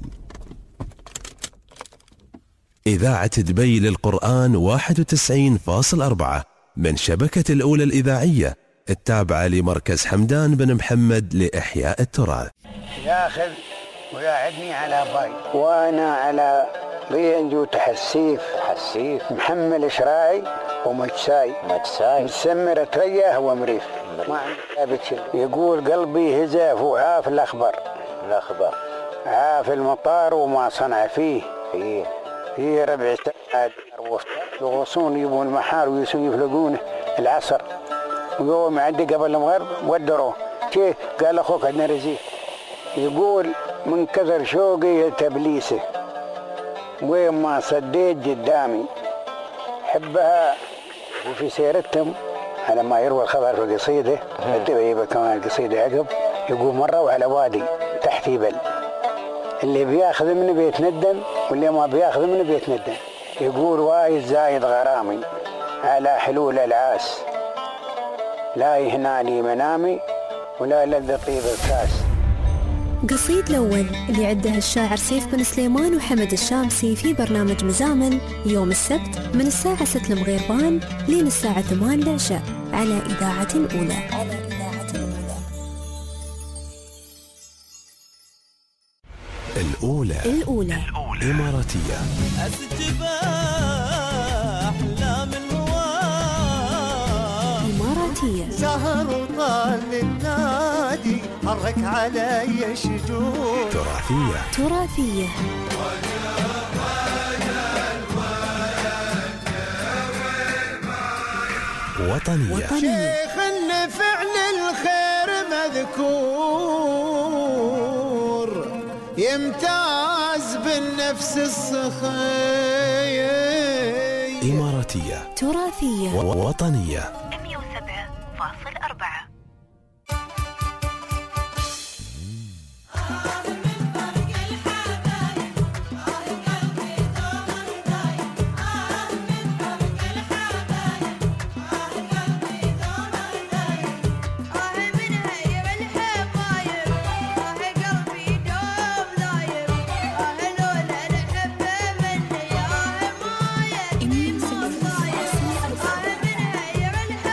إذاعة دبي للقرآن واحد وتسعين فاصل أربعة من شبكة الأولى الإذاعية التابعة لمركز حمدان بن محمد لإحياء التراث.
ياخذ ويقعدني على باي وانا على بينجو تحسيف تحسيف محمل شراعي ومجساي مجساي مسمر ترياه ومريف ما عندي يقول قلبي هزاف وعاف الاخبر الاخبر عاف المطار وما صنع فيه فيه فيه ربع ساعة يغوصون يبون المحار ويسون يفلقونه العصر ويوم عندي قبل المغرب ودروه كيف قال اخوك عندنا رزيق يقول من كثر شوقي تبليسه وين ما صديت قدامي حبها وفي سيرتهم على ما يروى الخبر في قصيده التبعيبه كمان القصيده عقب يقول مره على وادي تحت جبل اللي بياخذ منه بيتندم واللي ما بياخذ منه بيتندم يقول وايد زايد غرامي على حلول العاس لا يهناني منامي ولا لذ طيب الكاس.
قصيد الأول اللي عده الشاعر سيف بن سليمان وحمد الشامسي في برنامج مزامن يوم السبت من الساعة ستة المغربان لين الساعة ثمانية العشاء على إذاعة الأولى. على إذاعة الأولى.
الأولى
الأولى
إماراتية.
إماراتية.
سهر وطال النادي حرك علي شجون.
تراثية.
تراثية.
وطنية.
وطنية.
شيخ إن فعل الخير مذكور يمتاز بالنفس السخي.
إماراتية.
تراثية.
وطنية.
مئة وسبعة فاصل أربعة.
من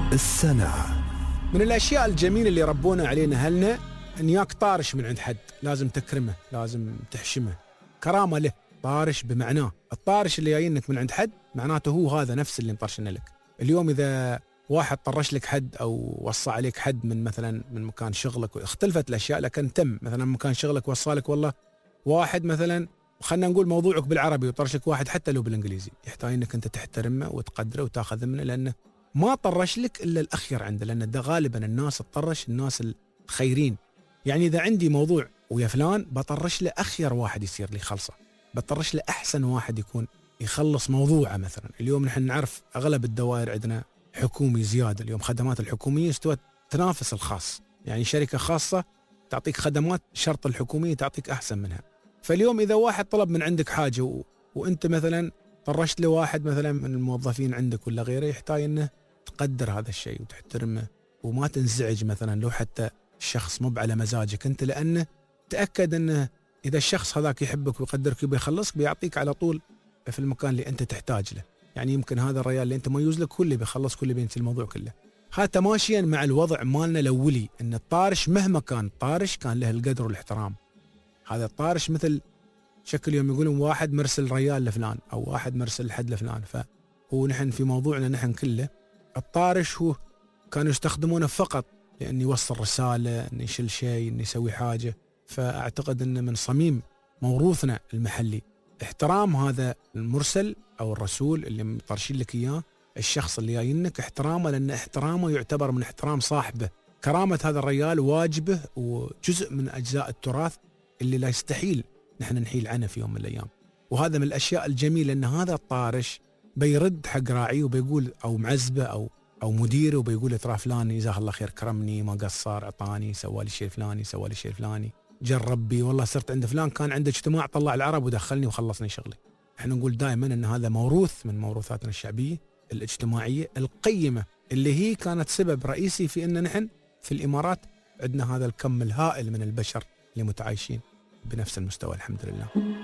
السنة.
من الأشياء الجميلة اللي ربونا علينا أهلنا أن ياك طارش من عند حد لازم تكرمه، لازم تحشمه، كرامة له. طارش بمعناه الطارش اللي جايينك من عند حد معناته هو هذا نفس اللي مطرشنا لك. اليوم إذا واحد طرش لك حد أو وصى عليك حد من مثلا من مكان شغلك، واختلفت الأشياء لكن تم مثلا مكان شغلك وصالك والله واحد مثلا، خلنا نقول موضوعك بالعربي وطرش لك واحد حتى لو بالإنجليزي، يحتاج إنك أنت تحترمه وتقدره وتاخذ منه، لأنه ما طرش لك إلا الأخير عنده، لأن ده غالبا الناس تطرش الناس الخيرين. يعني إذا عندي موضوع ويا فلان بطرش له أخير واحد يصير لي خلصه، بطرش له أحسن واحد يكون يخلص موضوعه. مثلا اليوم نحن نعرف أغلب الدوائر عندنا حكومي زيادة، اليوم خدمات الحكومية استوت تنافس الخاص، يعني شركة خاصة تعطيك خدمات شرط الحكومية تعطيك أحسن منها. فاليوم إذا واحد طلب من عندك حاجة و... وأنت مثلا طرشت له واحد مثلا من الموظفين عندك ولا غيره، يحتاج أنه تقدر هذا الشيء وتحترمه وما تنزعج مثلا لو حتى الشخص مو على مزاجك أنت، لأنه تأكد أنه إذا الشخص هذاك يحبك ويقدرك وبيخلصك بيعطيك على طول في المكان اللي أنت تحتاج له. يعني يمكن هذا الرجال اللي أنت ميوز لك كله بيخلص كله بينسي الموضوع كله. هذا تماشيا مع الوضع مالنا الأولي، أن الطارش مهما كان طارش كان له القدر والاحترام. هذا الطارش مثل شكل يوم يقولون واحد مرسل ريال لفلان أو واحد مرسل حد لفلان، فهو نحن في موضوعنا نحن كله الطارش هو كانوا يستخدمونه فقط لأن يوصل رسالة، أن يشيل شيء، أن يسوي حاجة. فأعتقد أن من صميم موروثنا المحلي احترام هذا المرسل أو الرسول اللي مطرشين لك إياه، الشخص اللي جايينك احترامه، لأن احترامه يعتبر من احترام صاحبه. كرامة هذا الرجال واجبه وجزء من أجزاء التراث اللي لا يستحيل نحن نحيل عنه في يوم من الأيام. وهذا من الأشياء الجميلة أن هذا الطارش بيرد حق راعيه وبيقول أو معزبه أو أو مديره وبيقول ترى فلان جزاه الله خير كرمني ما قصر أعطاني سوى لي شيء فلاني سوى لي شيء فلاني جرب بي والله صرت عند فلان كان عنده اجتماع طلع العرب ودخلني وخلصني شغلي. احنا نقول دائما أن هذا موروث من موروثاتنا الشعبية الاجتماعية القيمة اللي هي كانت سبب رئيسي في أن نحن في الإمارات عندنا هذا الكم الهائل من البشر اللي متعايشين بنفس المستوى الحمد لله.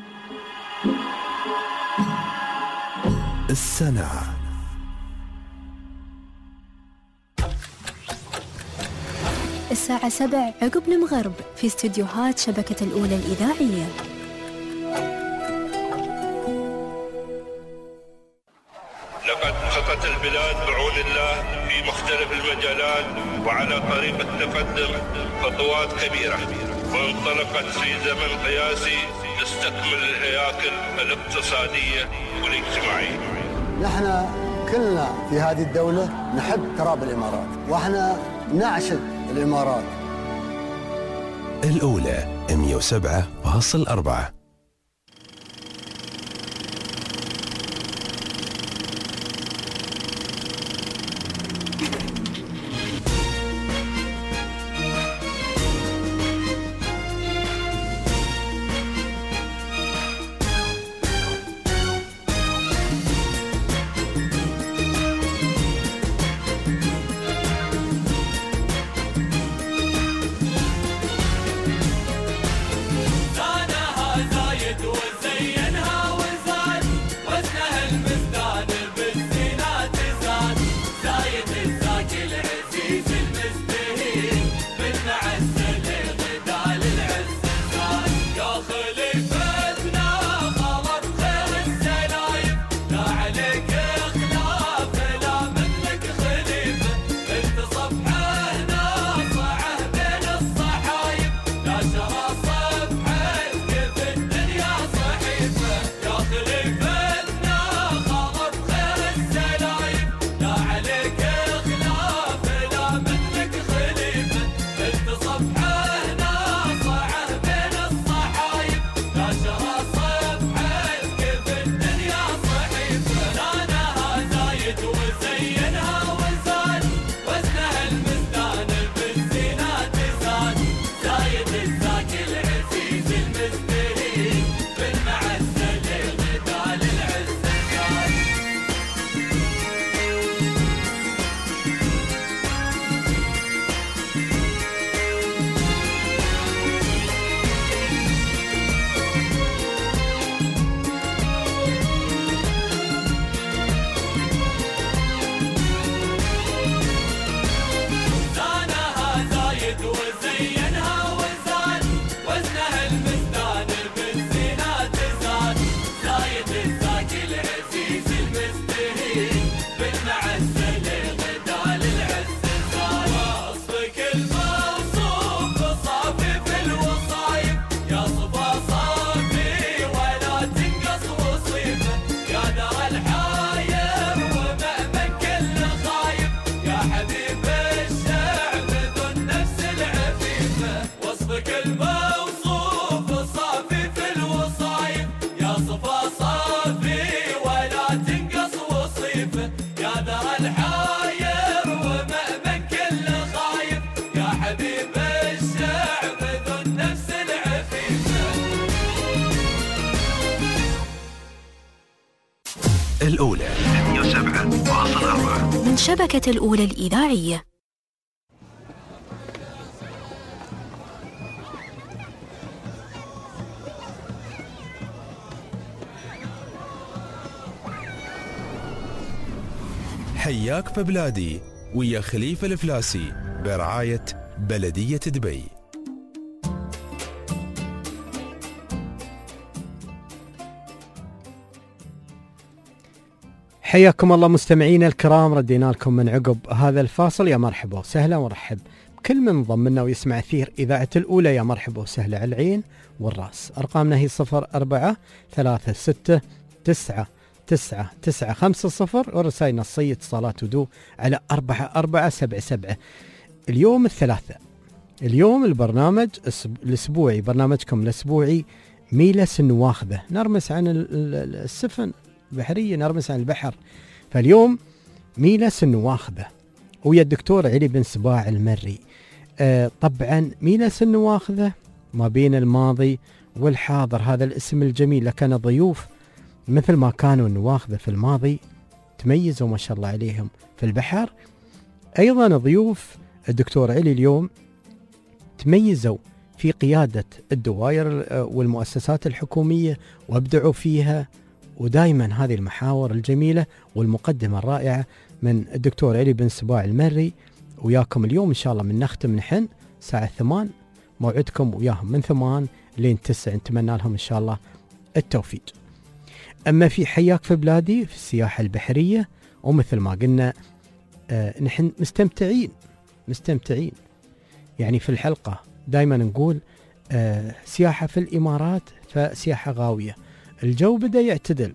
السنة.
الساعة سبع عقب المغرب في استديوهات شبكة الأولى الإذاعية.
لقد خطت البلاد بعون الله في مختلف المجالات وعلى طريق التقدم خطوات كبيرة، وانطلقت في زمن قياسي تستكمل الهياكل الاقتصادية والاجتماعية.
نحن كلنا في هذه الدولة نحب تراب الإمارات وإحنا نعشق الإمارات.
الأولى مئة وسبعة فاصلة أربعة.
زادها
شبكة الأولى الإذاعية.
حياك في بلادي ويا خليفة الفلاسي برعاية بلدية دبي.
حياكم الله مستمعينا الكرام، ردينا لكم من عقب هذا الفاصل. يا مرحبا وسهلا ورحب بكل من انضم لنا ويسمع أثير إذاعة الأولى. يا مرحبا وسهلا على العين والراس. أرقامنا هي صفر أربعة ثلاثة ستة تسعة تسعة تسعة خمسة صفر، ورسائل نصية اتصالات ودو على أربعة أربعة سبعة سبعة. اليوم الثلاثاء، اليوم البرنامج الأسبوعي، برنامجكم الأسبوعي ميلس النواخذة، نرمس عن السفن البحرية، نرمس عن البحر. فاليوم ميلس النواخذة ويا الدكتور علي بن سباع المري. آه طبعا ميلس النواخذة ما بين الماضي والحاضر، هذا الاسم الجميل. لكان ضيوف مثل ما كانوا النواخذة في الماضي تميزوا ما شاء الله عليهم في البحر، أيضا ضيوف الدكتور علي اليوم تميزوا في قيادة الدوائر والمؤسسات الحكومية وابدعوا فيها. ودائما هذه المحاور الجميلة والمقدمة الرائعة من الدكتور علي بن سباع المري. وياكم اليوم إن شاء الله من نختم نحن ساعة ثمان، موعدكم وياهم من ثمان لين تسع، نتمنى لهم إن شاء الله التوفيق. أما في حياك في بلادي في السياحة البحرية، ومثل ما قلنا آه نحن مستمتعين مستمتعين يعني في الحلقة دائما نقول آه سياحة في الإمارات فسياحة غاوية. الجو بدأ يعتدل،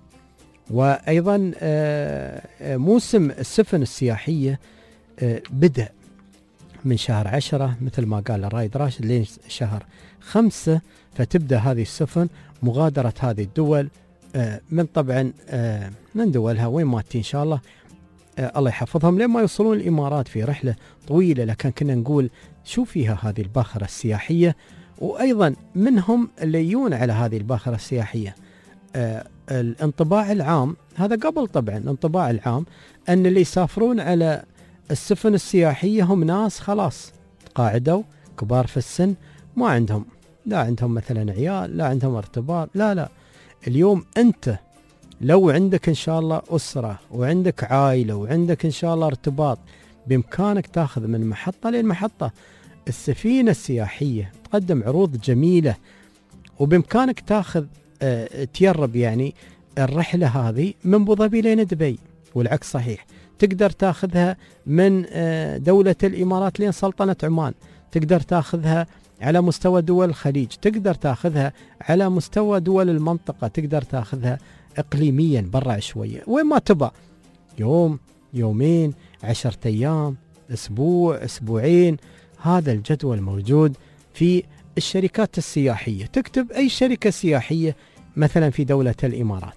وأيضا آه موسم السفن السياحية آه بدأ من شهر عشرة مثل ما قال رايد راشد لين شهر خمسة، فتبدأ هذه السفن مغادرة هذه الدول آه من طبعا آه من دولها وين ماتين إن شاء الله آه الله يحفظهم لين ما يوصلون الإمارات في رحلة طويلة. لكن كنا نقول شو فيها هذه الباخرة السياحية، وأيضا منهم اللي يجون على هذه الباخرة السياحية. آه الانطباع العام هذا قبل طبعا الانطباع العام أن اللي يسافرون على السفن السياحية هم ناس خلاص تقاعدوا كبار في السن، ما عندهم لا عندهم مثلا عيال، لا عندهم ارتباط، لا لا. اليوم أنت لو عندك إن شاء الله أسرة وعندك عائلة وعندك إن شاء الله ارتباط، بإمكانك تأخذ من محطة لين محطة السفينة السياحية، تقدم عروض جميلة، وبإمكانك تأخذ اه تيرب يعني الرحلة هذه من أبو ظبي لين دبي، والعكس صحيح. تقدر تأخذها من اه دولة الإمارات لين سلطنة عمان، تقدر تأخذها على مستوى دول الخليج، تقدر تأخذها على مستوى دول المنطقة، تقدر تأخذها إقليميا برا شوية وين ما تبى، يوم يومين عشرة أيام أسبوع أسبوعين. هذا الجدول موجود في الشركات السياحية. تكتب أي شركة سياحية مثلا في دولة الإمارات،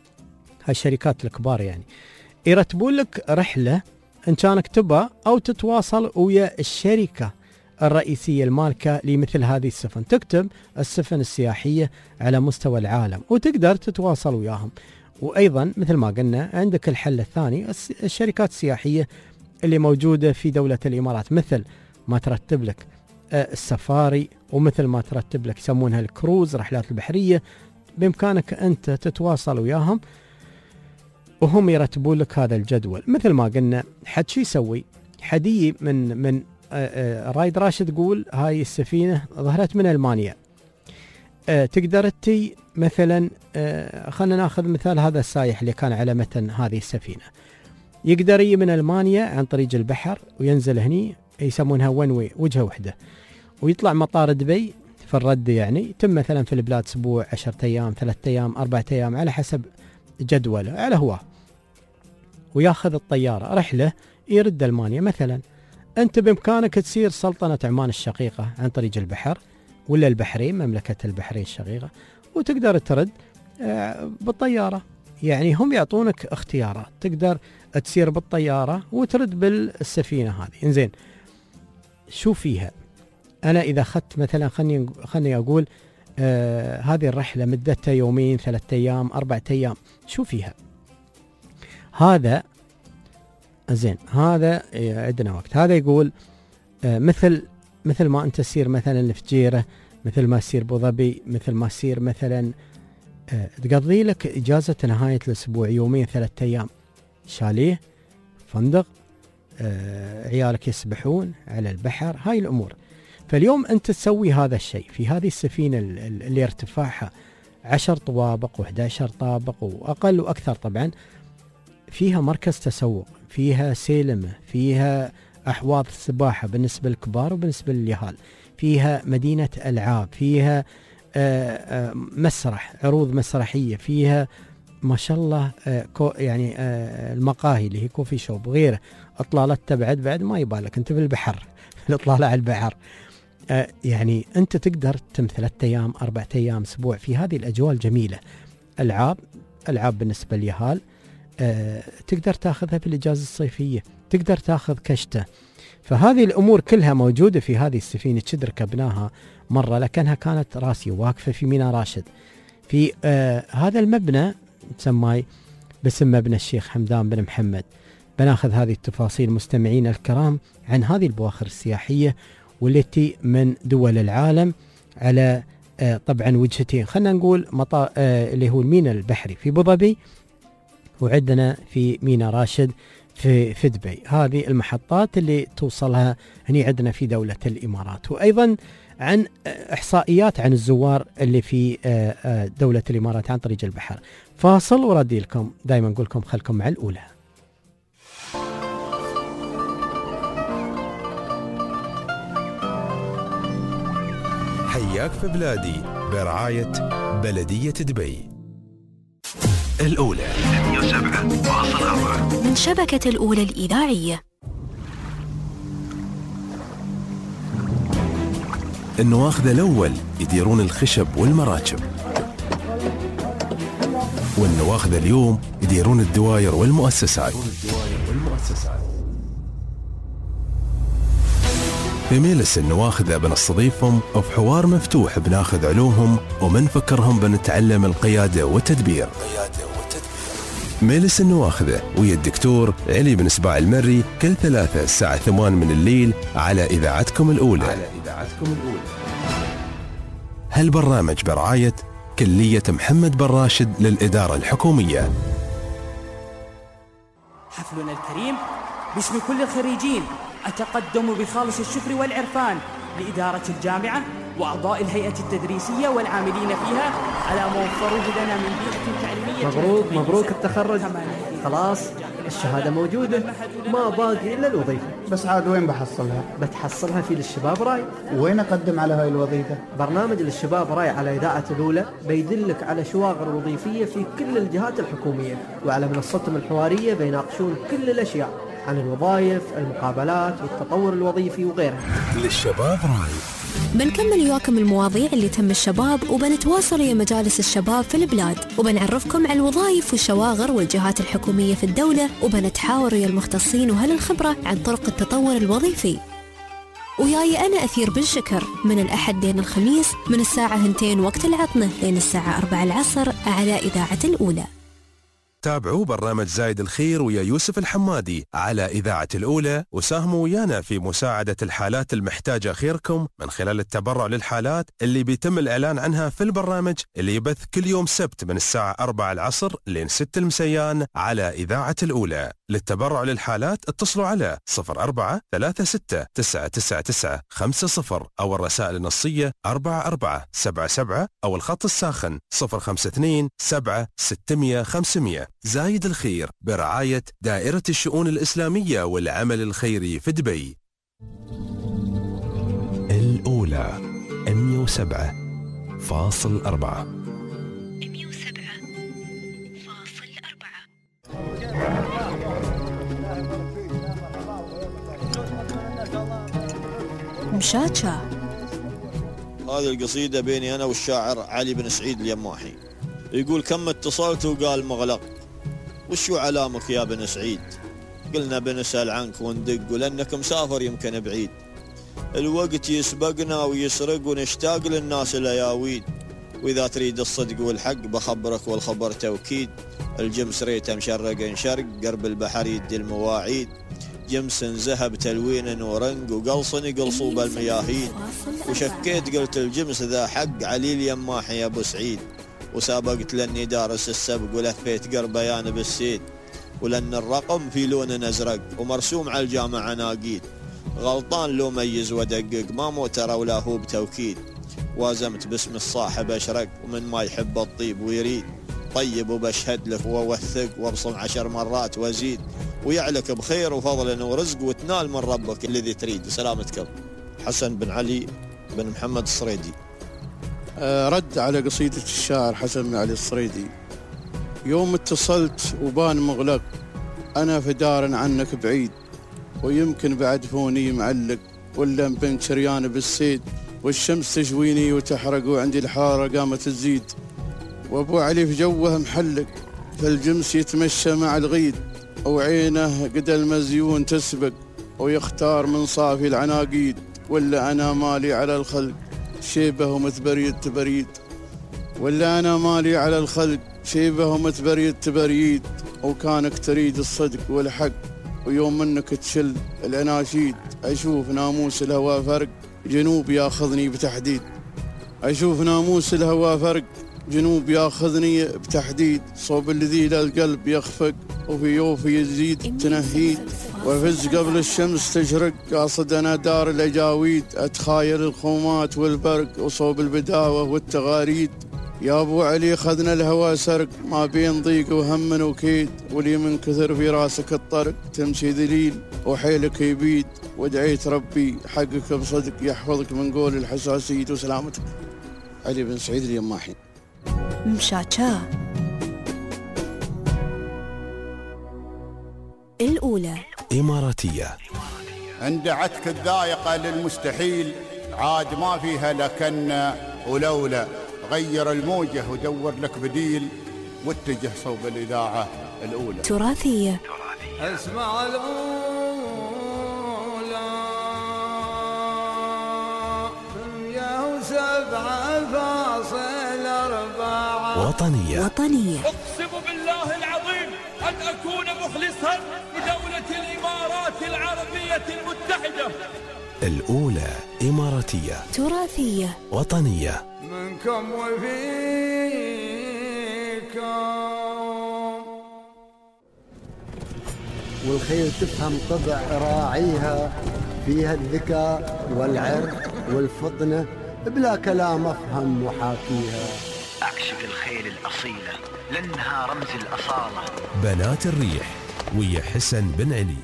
هالشركات الكبار يعني يرتبون لك رحلة إن كانك تبى، أو تتواصل ويا الشركة الرئيسية المالكة لمثل هذه السفن. تكتب السفن السياحية على مستوى العالم وتقدر تتواصل وياهم. وأيضا مثل ما قلنا عندك الحل الثاني الشركات السياحية اللي موجودة في دولة الإمارات، مثل ما ترتب لك السفاري، ومثل ما ترتب لك يسمونها الكروز رحلات البحرية. بإمكانك أنت تتواصل وياهم وهم يرتبون لك هذا الجدول. مثل ما قلنا حد شو يسوي، حدي من من رايد راشد تقول هاي السفينة ظهرت من ألمانيا، أه تقدر تي مثلا أه خلنا ناخذ مثال هذا السايح اللي كان على متن هذه السفينة، يقدر يجي من ألمانيا عن طريق البحر وينزل هني يسمونها ون واي وجهة واحدة، ويطلع مطار دبي في الرد، يعني يتم مثلا في البلاد أسبوع عشرة أيام ثلاثة أيام أربعة أيام على حسب جدوله على هواه، وياخذ الطيارة رحلة يرد ألمانيا مثلا. أنت بإمكانك تصير سلطنة عمان الشقيقة عن طريق البحر، ولا البحرين مملكة البحرين الشقيقة، وتقدر ترد بالطيارة. يعني هم يعطونك اختيارات، تقدر تسير بالطيارة وترد بالسفينة هذه. إنزين شو فيها؟ أنا إذا أخذت مثلا خلني خلني أقول آه هذه الرحلة مدتها يومين ثلاثة أيام أربعة أيام، شو فيها؟ هذا زين هذا عندنا وقت. هذا يقول آه مثل مثل ما أنت تسير مثلا الفجيرة، مثل ما تسير أبو ظبي، مثل ما تسير مثلا آه تقضي لك إجازة نهاية الأسبوع يومين ثلاثة أيام، شاليه، فندق، آه عيالك يسبحون على البحر، هاي الأمور. فاليوم أنت تسوي هذا الشيء في هذه السفينة اللي ارتفاعها عشر طوابق وإحدى عشر طابق وأقل وأكثر طبعا، فيها مركز تسوق، فيها سيلمة، فيها أحواض سباحة بالنسبة للكبار وبالنسبة لليهال، فيها مدينة ألعاب، فيها آآ آآ مسرح، عروض مسرحية، فيها ما شاء الله يعني المقاهي اللي هي كوفي شوب وغيره. اطلالات تبعد بعد ما يبالك انت بالبحر الاطلالة على البحر. يعني انت تقدر تتم ثلاثة ايام اربعة ايام اسبوع في هذه الاجواء الجميلة. العاب العاب بالنسبة لليهال أه تقدر تاخذها في الاجازة الصيفية، تقدر تاخذ كشتة. فهذه الامور كلها موجودة في هذه السفينة. شد ركبناها مرة لكنها كانت راسي واقفة في ميناء راشد في أه هذا المبنى مسمى باسم مبنى الشيخ حمدان بن محمد. بناخذ هذه التفاصيل مستمعين الكرام عن هذه البواخر السياحية والتي من دول العالم على آه طبعا وجهتين. خلنا نقول مطار آه اللي هو الميناء البحري في أبو ظبي، وعندنا في ميناء راشد في في دبي. هذه المحطات اللي توصلها هني عندنا في دولة الإمارات. وأيضا عن إحصائيات عن الزوار اللي في آه آه دولة الإمارات عن طريق البحر. فاصل وردي لكم. دائما نقول لكم خلكم مع الأولى.
حياك في بلادي برعاية بلدية دبي. الأولى مئة وسبعة فاصلة أربعة
من شبكة الأولى الإذاعية.
النواخذ الأول يديرون الخشب والمراكب، والنواخذ اليوم يديرون الدواير والمؤسسات. في ميلس النواخذة بنستضيفهم وفي حوار مفتوح بناخذ علومهم ومنفكرهم بنتعلم القيادة والتدبير. ميلس النواخذة ويا الدكتور علي بن سباع المري كل ثلاثة الساعة ثمان من الليل على إذاعتكم الأولى. على إذاعتكم الأولى. هالبرنامج برعاية كلية محمد بن راشد للإدارة الحكومية.
حفلنا الكريم باسم كل الخريجين أتقدم بخالص الشكر والعرفان لإدارة الجامعة وأعضاء الهيئة التدريسية والعاملين فيها على ما وفروه لنا من بيئة تعليمية.
مبروك مبروك التخرج، خلاص الشهادة موجودة، ما باقي إلا الوظيفة.
بس عاد وين بحصلها؟
بتحصلها في للشباب راي.
وين أقدم على هاي الوظيفة؟
برنامج للشباب راي على إذاعة الأولى بيدلك على شواغر وظيفية في كل الجهات الحكومية، وعلى منصتهم الحوارية بيناقشون كل الأشياء عن الوظائف، المقابلات والتطور الوظيفي وغيرها.
للشباب راي.
بنكمل وياكم المواضيع اللي تم الشباب، وبنتواصل ويا مجالس الشباب في البلاد، وبنعرفكم على الوظائف والشواغر والجهات الحكومية في الدولة، وبنتحاور ويا المختصين وأهل الخبرة عن طرق التطور الوظيفي. وياي أنا أثير بن شكر من الأحد لين الخميس من الساعة اثنتين وقت العطلة لين الساعة أربعة العصر على إذاعة الأولى.
تابعوا برنامج زايد الخير ويا يوسف الحمادي على إذاعة الأولى، وساهموا ويانا في مساعدة الحالات المحتاجة خيركم من خلال التبرع للحالات اللي بيتم الإعلان عنها في البرنامج اللي يبث كل يوم سبت من الساعة أربعة العصر لين ستة المسيان على إذاعة الأولى. للتبرع للحالات اتصلوا على صفر أربعة ثلاثة ستة تسعة تسعة تسعة خمسة صفر أو الرسائل النصية أربعة أربعة سبعة سبعة أو الخط الساخن صفر خمسة اثنين سبعة ستمية خمسمية. زايد الخير برعاية دائرة الشؤون الإسلامية والعمل الخيري في دبي. الأولى مئة وسبعة فاصل أربعة.
مئة وسبعة فاصل أربعة. مشاتشا.
هذه القصيدة بيني أنا والشاعر علي بن سعيد اليماحي. يقول كم اتصلت وقال مغلق، وشو علامك يا بن سعيد؟ قلنا بنسأل عنك وندق ولأنك مسافر يمكن بعيد. الوقت يسبقنا ويسرق ونشتاق للناس الأياويد، وإذا تريد الصدق والحق بخبرك والخبر توكيد. الجمس ريته مشرق شرق، قرب البحر يدي المواعيد. جمس ذهب تلوين ورنق، وقلصن يقلصوا بالمياهيد. وشكيت قلت الجمس ذا حق علي اليماحي يا ابو سعيد. وسابقت لاني دارس السبق ولفيت قربيان بالسيد. ولان الرقم في لون ازرق ومرسوم على الجامعة ناقيد. غلطان لو ميز ودقق، ما موتر ولا هو بتوكيد. وازمت باسم الصاحب اشرق، ومن ما يحب الطيب ويريد. طيب وبشهد لك ووثق وابصم عشر مرات وازيد. ويعلك بخير وفضل ورزق وتنال من ربك الذي تريد. سلامتكم. حسن بن علي بن محمد الصريدي.
أه رد على قصيدة الشاعر حسن بن علي الصريدي. يوم اتصلت وبان مغلق، أنا في دار عنك بعيد. ويمكن بعد فوني معلق، ولا بنت شريان بالسيد. والشمس تشويني وتحرق، وعندي الحارة قامت تزيد. وابو علي في جوه محلق، فالجمس يتمشى مع الغيد. وعينه قد المزيون تسبق، ويختار من صافي العناقيد. ولا أنا مالي على الخلق، شيبه ومتبريد تبريد. ولا أنا مالي على الخلق، شيبه ومتبريد تبريد. وكانك تريد الصدق والحق، ويوم منك تشل الأناشيد. أشوف ناموس الهوى فرق، جنوب ياخذني بتحديد. أشوف ناموس الهوى فرق، جنوب ياخذني بتحديد. صوب الذي للقلب يخفق، وفي يوفي يزيد تنهيد. وفز قبل الشمس تشرق، قاصد أنا دار الأجاويد. أتخايل الخومات والبرق، وصوب البداوة والتغاريد. يا أبو علي خذنا الهوى سرق، ما بين ضيق وهم وكيد. ولي من كثر في راسك الطرق، تمشي ذليل وحيلك يبيد. ودعيت ربي حقك بصدق، يحفظك من قول الحساسيد وسلامتك. علي بن سعيد اليماحي.
مشاچا الأولى
إماراتية.
عند عتك الذائقة للمستحيل، عاد ما فيها لكن ولولا. غير الموجة ودور لك بديل، واتجه صوب الإذاعة الأولى.
تراثية.
اسمع الأولى مية وسبعة فاصل أربعة.
وطنية.
وطنية.
أقسم بالله العظيم أن أكون مخلصا لدولة الإمارات العربية المتحدة.
الأولى إماراتية.
تراثية.
وطنية.
منكم وفيكم.
والخيل تفهم طبع راعيها، فيها الذكاء والعرق والفطنة، بلا كلام أفهم وحاكيها.
أعشق الخيل الأصيلة لأنها رمز الأصالة.
بنات الريح ويا حسن بن علي.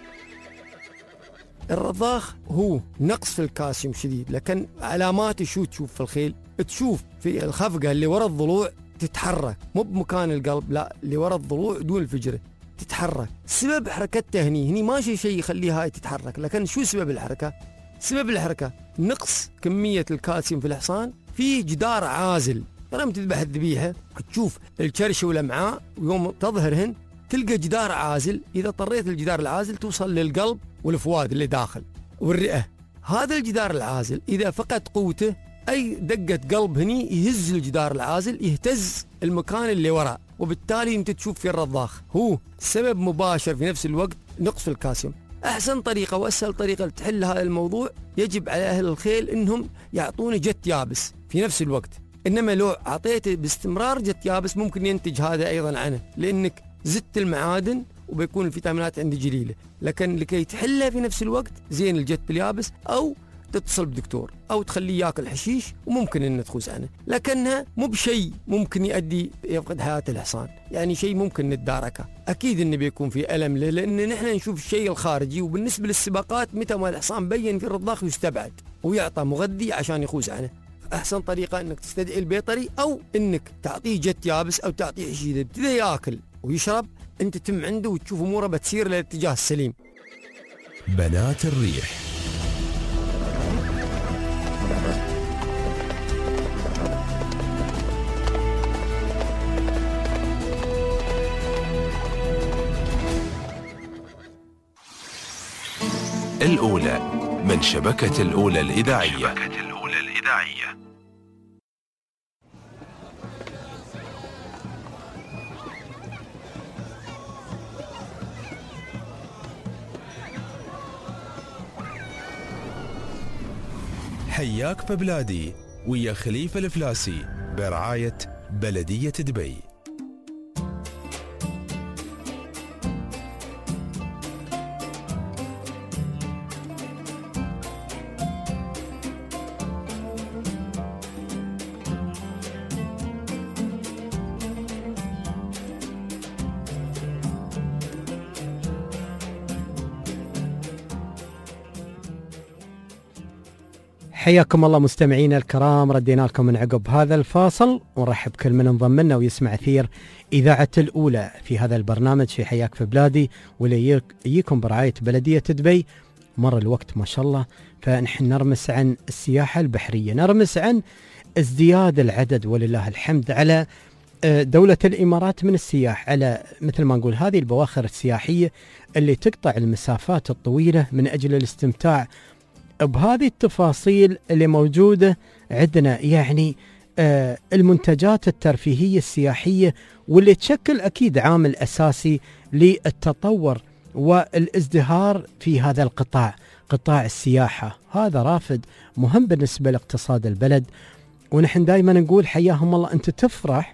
الرضاخ هو نقص في الكالسيوم شديد، لكن علاماته شو تشوف في الخيل؟ تشوف في الخفقة اللي وراء الضلوع تتحرك، مو بمكان القلب، لا اللي وراء الضلوع دون الفجرة تتحرك. سبب حركتها هني هني ماشي شيء يخليها هاي تتحرك، لكن شو سبب الحركة؟ سبب الحركة نقص كمية الكالسيوم في الحصان. في جدار عازل، لما تذبح الذبيحة تشوف الكرشة والأمعاء، ويوم تظهرهن تلقى جدار عازل. إذا اضطريت الجدار العازل توصل للقلب والفؤاد اللي داخل والرئة. هذا الجدار العازل إذا فقد قوته، أي دقة قلب هني يهز الجدار العازل، يهتز المكان اللي وراء، وبالتالي أنت تشوف في الرضاخ. هو سبب مباشر في نفس الوقت نقص الكالسيوم. أحسن طريقة وأسهل طريقة لتحل هذا الموضوع، يجب على أهل الخيل إنهم يعطون جت يابس في نفس الوقت. إنما لو أعطيته باستمرار جت يابس ممكن ينتج هذا أيضا عنه، لأنك زدت المعادن وبيكون الفيتامينات عندي جليلة. لكن لكي تحلها في نفس الوقت زين الجت باليابس، أو تتصل بدكتور، أو تخليه ياكل حشيش وممكن إنه تخوز عنه. لكنها مو بشيء ممكن يؤدي يفقد حياة الحصان، يعني شيء ممكن نتداركه. أكيد إنه بيكون في ألم له، لأن نحن نشوف الشيء الخارجي. وبالنسبة للسباقات متى ما الحصان بين في الرضاخ يستبعد ويعطى مغذي عشان يخوز عنه. أحسن طريقة إنك تستدعي البيطري، أو إنك تعطيه جت يابس أو تعطيه حشيش. ابتدى ياكل ويشرب، أنت تم عنده وتشوف أموره بتسير للاتجاه السليم.
بنات الريح. الأولى من شبكة الأولى الإذاعية.
شبكة الأولى الإذاعية.
حياك في بلادي ويا خليفة الفلاسي برعاية بلدية دبي.
حياكم الله مستمعينا الكرام، ردينا لكم من عقب هذا الفاصل ونرحب كل من انضم لنا ويسمع أثير إذاعة الأولى في هذا البرنامج في حياك في بلادي، واللي يجيكم برعاية بلدية دبي. مر الوقت ما شاء الله، فنحن نرمس عن السياحة البحرية، نرمس عن ازدياد العدد ولله الحمد على دولة الإمارات من السياح، على مثل ما نقول هذه البواخر السياحية اللي تقطع المسافات الطويلة من أجل الاستمتاع بهذه التفاصيل اللي موجودة عندنا، يعني آه المنتجات الترفيهية السياحية، واللي تشكل أكيد عامل أساسي للتطور والازدهار في هذا القطاع، قطاع السياحة. هذا رافد مهم بالنسبة لاقتصاد البلد، ونحن دائما نقول حياهم الله. أنت تفرح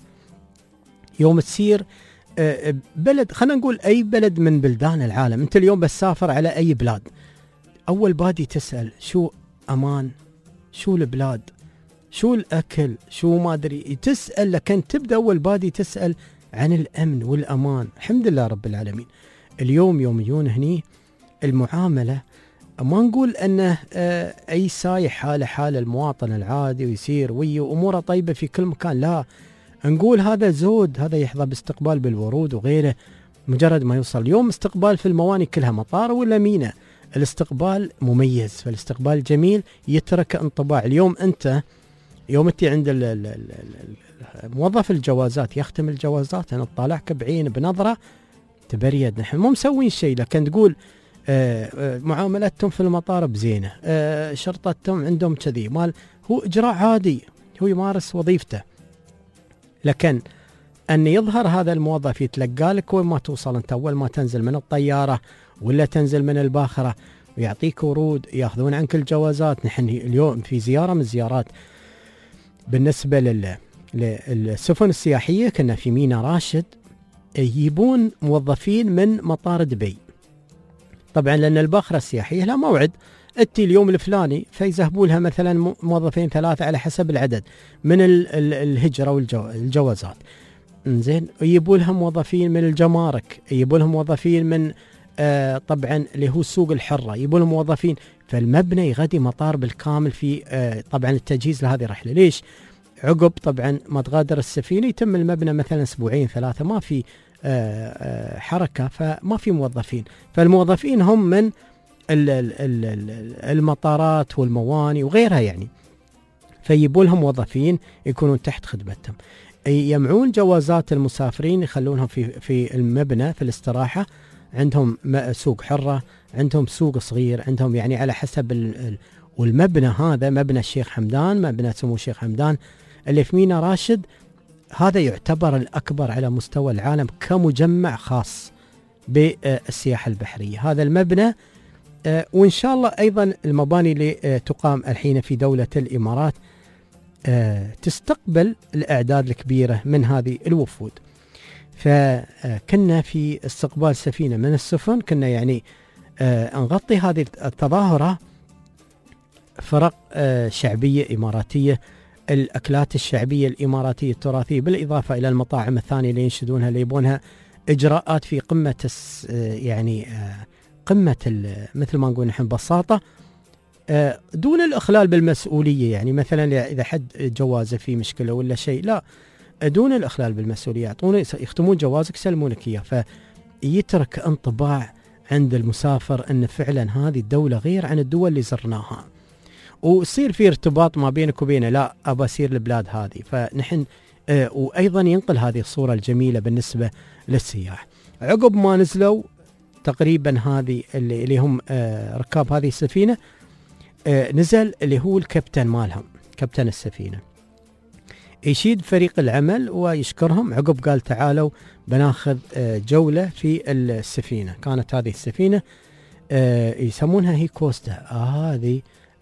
يوم تسير آه بلد، خلينا نقول أي بلد من بلدان العالم، أنت اليوم بس سافر على أي بلاد، أول بادي تسأل شو أمان، شو البلاد، شو الأكل، شو ما أدري، تسأل لكن تبدأ أول بادي تسأل عن الأمن والأمان. الحمد لله رب العالمين. اليوم يوم يجون هني المعاملة، ما نقول أنه آه أي سايح حاله حال المواطن العادي ويصير وي أموره طيبة في كل مكان، لا، نقول هذا زود، هذا يحظى باستقبال بالورود وغيره. مجرد ما يوصل اليوم استقبال في المواني كلها مطار ولا ميناء، الاستقبال مميز، فالاستقبال جميل، يترك انطباع. اليوم أنت يوم أنت عند ال ال ال موظف الجوازات يختم الجوازات، أنا اطالعك بعين بنظرة تبريد. نحن مو مسوين شيء، لكن تقول آه آه معاملتهم في المطار بزينة، آه شرطتهم عندهم كذي، مال هو إجراء عادي، هو يمارس وظيفته. لكن أن يظهر هذا الموظف يتلقى لك وين ما توصل أنت، أول ما تنزل من الطيارة ولا تنزل من الباخرة، ويعطيك ورود، ياخذون عنك الجوازات. نحن اليوم في زيارة من الزيارات بالنسبة لل للسفن السياحية، كنا في ميناء راشد، يجيبون موظفين من مطار دبي، طبعا لأن الباخرة السياحية لها موعد، أتي اليوم الفلاني، فيذهبوا لها مثلا موظفين ثلاثة على حسب العدد من ال ال الهجرة والجوازات. زين، يجيبوا لها موظفين من الجمارك، يجيبوا لهم موظفين من آه طبعا اللي هو السوق الحرة، يجيبوا لهم موظفين، فالمبنى يغطي مطار بالكامل في آه طبعا التجهيز لهذه الرحلة. ليش؟ عقب طبعا ما تغادر السفينة يتم المبنى مثلا اسبوعين ثلاثة، ما في آه آه حركة، فما في موظفين، فالموظفين هم من ال ال ال المطارات والمواني وغيرها يعني، فيجيبوا لهم موظفين يكونون تحت خدمتهم، يجمعون جوازات المسافرين يخلونهم في في المبنى في الاستراحة، عندهم سوق حرة، عندهم سوق صغير، عندهم يعني على حسب ال... والمبنى هذا مبنى الشيخ حمدان، مبنى سمو الشيخ حمدان اللي في ميناء راشد، هذا يعتبر الأكبر على مستوى العالم كمجمع خاص بالسياحة البحرية. هذا المبنى آه وإن شاء الله أيضا المباني اللي تقام الحين في دولة الإمارات آه تستقبل الأعداد الكبيرة من هذه الوفود. فكنا في استقبال سفينة من السفن، كنا يعني آه نغطي هذه التظاهرة، فرق آه شعبية إماراتية، الأكلات الشعبية الإماراتية التراثية، بالإضافة إلى المطاعم الثانية اللي ينشدونها اللي يبونها إجراءات في قمة آه يعني آه قمة مثل ما نقول نحن بساطة، آه دون الإخلال بالمسؤولية. يعني مثلا إذا حد جوازه في مشكلة ولا شيء، لا، دون الإخلال بالمسؤولية، يعطونه يختمون جوازك يسلمونك إياه، فيترك انطباع عند المسافر أن فعلا هذه الدولة غير عن الدول اللي زرناها، ويصير في ارتباط ما بينك وبينه، لا أبى أسير البلاد هذه. فنحن آه وأيضا ينقل هذه الصورة الجميلة بالنسبة للسياح. عقب ما نزلوا تقريبا هذه اللي, اللي هم آه ركاب هذه السفينة، آه نزل اللي هو الكابتن مالهم، كابتن السفينة، يشيد فريق العمل ويشكرهم. عقب قال تعالوا بناخذ آه جولة في السفينة. كانت هذه السفينة آه يسمونها هي كوستا، آه هذه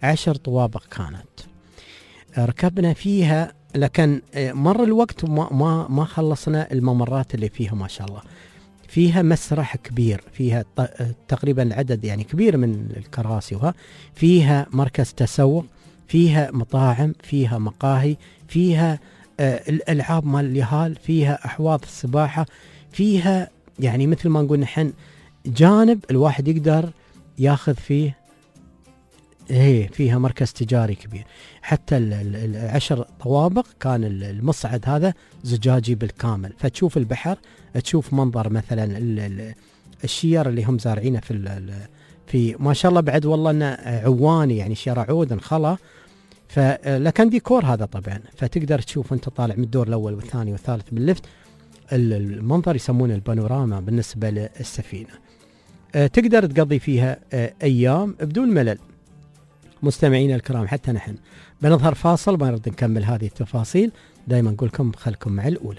عشر طوابق كانت. ركبنا فيها، لكن مر الوقت وما ما ما خلصنا الممرات اللي فيها. ما شاء الله فيها مسرح كبير، فيها تقريبا عدد يعني كبير من الكراسي، وها فيها مركز تسوق، فيها مطاعم، فيها مقاهي، فيها آه الألعاب مال اليهال، فيها أحواض السباحة، فيها يعني مثل ما نقول نحن جانب الواحد يقدر ياخذ فيه، هي فيها مركز تجاري كبير. حتى العشر طوابق كان المصعد هذا زجاجي بالكامل، فتشوف البحر، تشوف منظر مثلا الشير اللي هم زارعينه في في ما شاء الله. بعد والله انه عواني يعني شير عود انخلا، فلكن ديكور هذا طبعا. فتقدر تشوف انت طالع من الدور الاول والثاني والثالث باللفت، المنظر يسمونه البانوراما بالنسبه للسفينه. تقدر تقضي فيها ايام بدون ملل. مستمعين الكرام، حتى نحن بنظهر فاصل ما نرد نكمل هذه التفاصيل. دائما نقول لكم خلكم مع الأولى.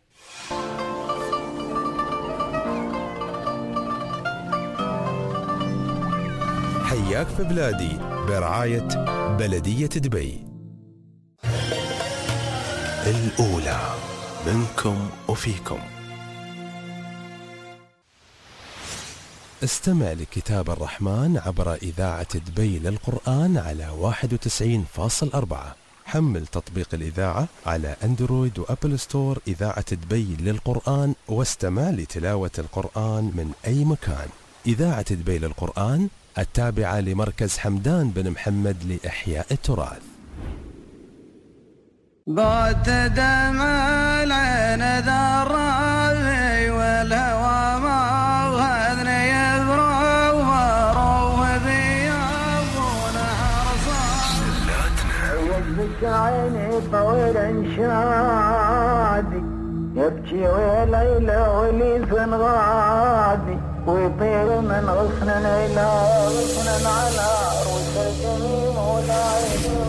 حياك في بلادي برعاية بلدية دبي. الأولى منكم وفيكم. استمع لكتاب الرحمن عبر إذاعة دبي للقرآن على واحد وتسعين فاصل أربعة. حمل تطبيق الإذاعة على أندرويد وأبل ستور إذاعة دبي للقرآن، واستمع لتلاوة القرآن من أي مكان. إذاعة دبي للقرآن التابعة لمركز حمدان بن محمد لإحياء التراث.
بات دم العين ذا الربي والهوى ما وهذني يبرو وروه بيابون عرصان يبكي عيني طويل شادي يبكي وليلة وليف غادي ويطير من غصن إلى غصن على رؤوس الجميم والعين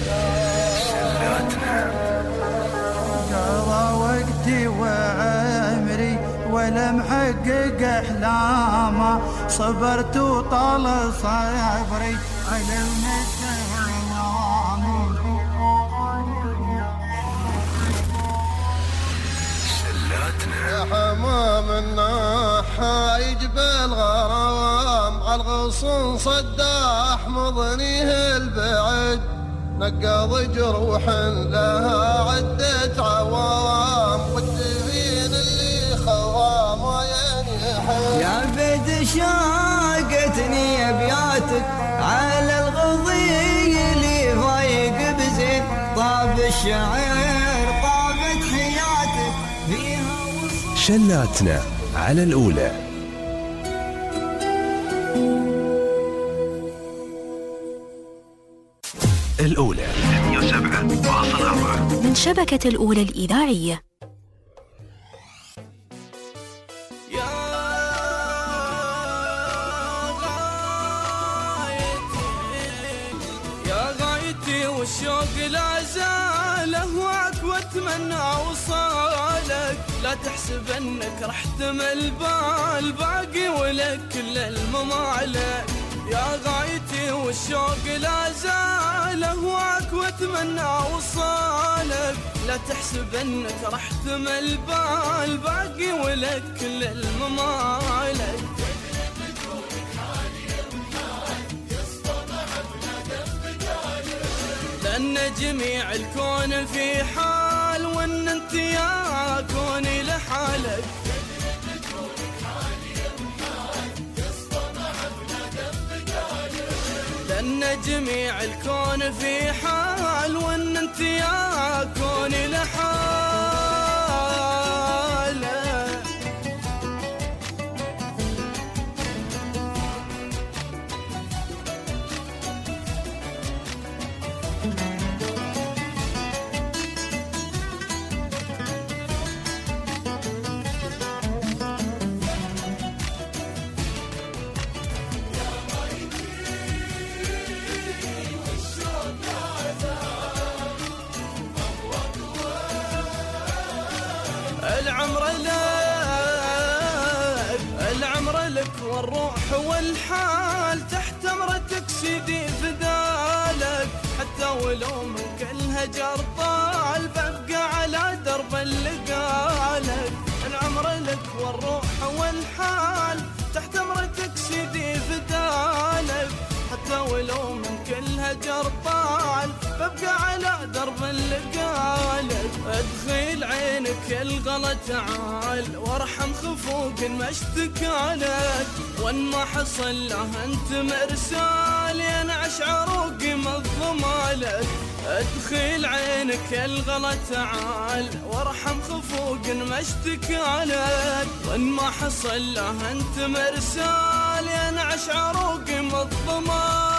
قضى وقتي وعمري ولا محقق احلامه صبرت وطال صبري على
يا حمام الناحة جبال غرام عالغصن صداح مضنيه البعد نقض جروح لها عدة عوام والدفين اللي خوام وينحل
يا بيت شاقتني ابياتك على الغضي اللي ضايق بزين طاب الشعر طابت حياتك فيها وصول
شلاتنا على الأولى. الأولى مئة وسبعة فاصلة أربعة
من شبكة الأولى الإذاعية.
يا غايتي والشوق لا زال أهواك وأتمنى وصالك لا تحسب أنك رح تمل بال باقي ولك كل الممالك يا غايتي والشوق لا زال أهواك وأتمنى وصالك لا تحسب أنك رح تمل بال باقي ولك كل الممالك لأن جميع الكون في حال وأن أنت يا كوني لحالك لأن جميع الكون في حال وأن أنت يا كوني لحالك العمر لك العمر لك والروح والحال تحت امرتك سيدي فداك ولو من كل هجر طال ببقى على درب اللقالك. العمر لك والروح والحال تحت امرتك سيدي فدالك. حتى ولو من كل هجر طال ببقى على درب اللقالك. ادخل عينك الغلا تعال وارحم خفوق ما اشتكالك. وان ما حصل له انت مرسال ينعش عروقي مظلمالك. ادخل عينك الغلا تعال وارحم خفوق ما اشتكالك. وان ما حصل له انت مرسال ينعش عروقي مظلمالك.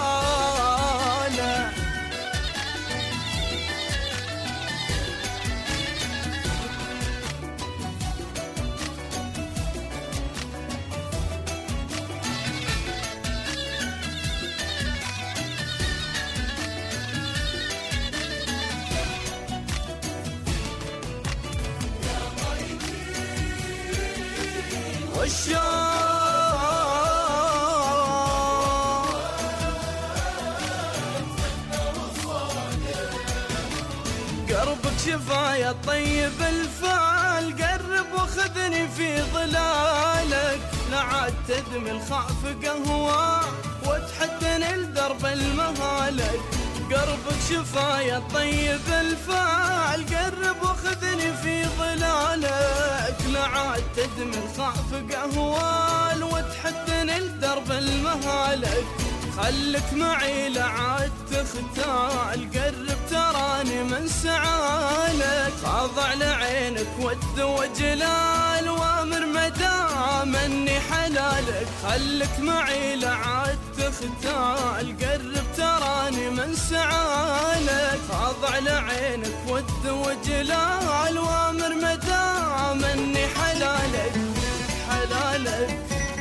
قربك شفايا طيب الفال قرب وخذني في ظلالك. لا عاد تدمي الخاف قهوة وتحدني لدرب المهالك. قربك شفايا طيب الفال قرب وخذني في ظلالك. لا عاد تدمي الخاف قهوال وتحدني لدرب المهالك. خلك معي لا عاد تختال قرب تراني من سعالك. خاضع لعينك ود وجلال وامر مدام اني حلالك. خلك معي لا عاد تختال قرب تراني من سعالك. خاضع لعينك ود وجلال وامر مدام اني حلالك حلالك.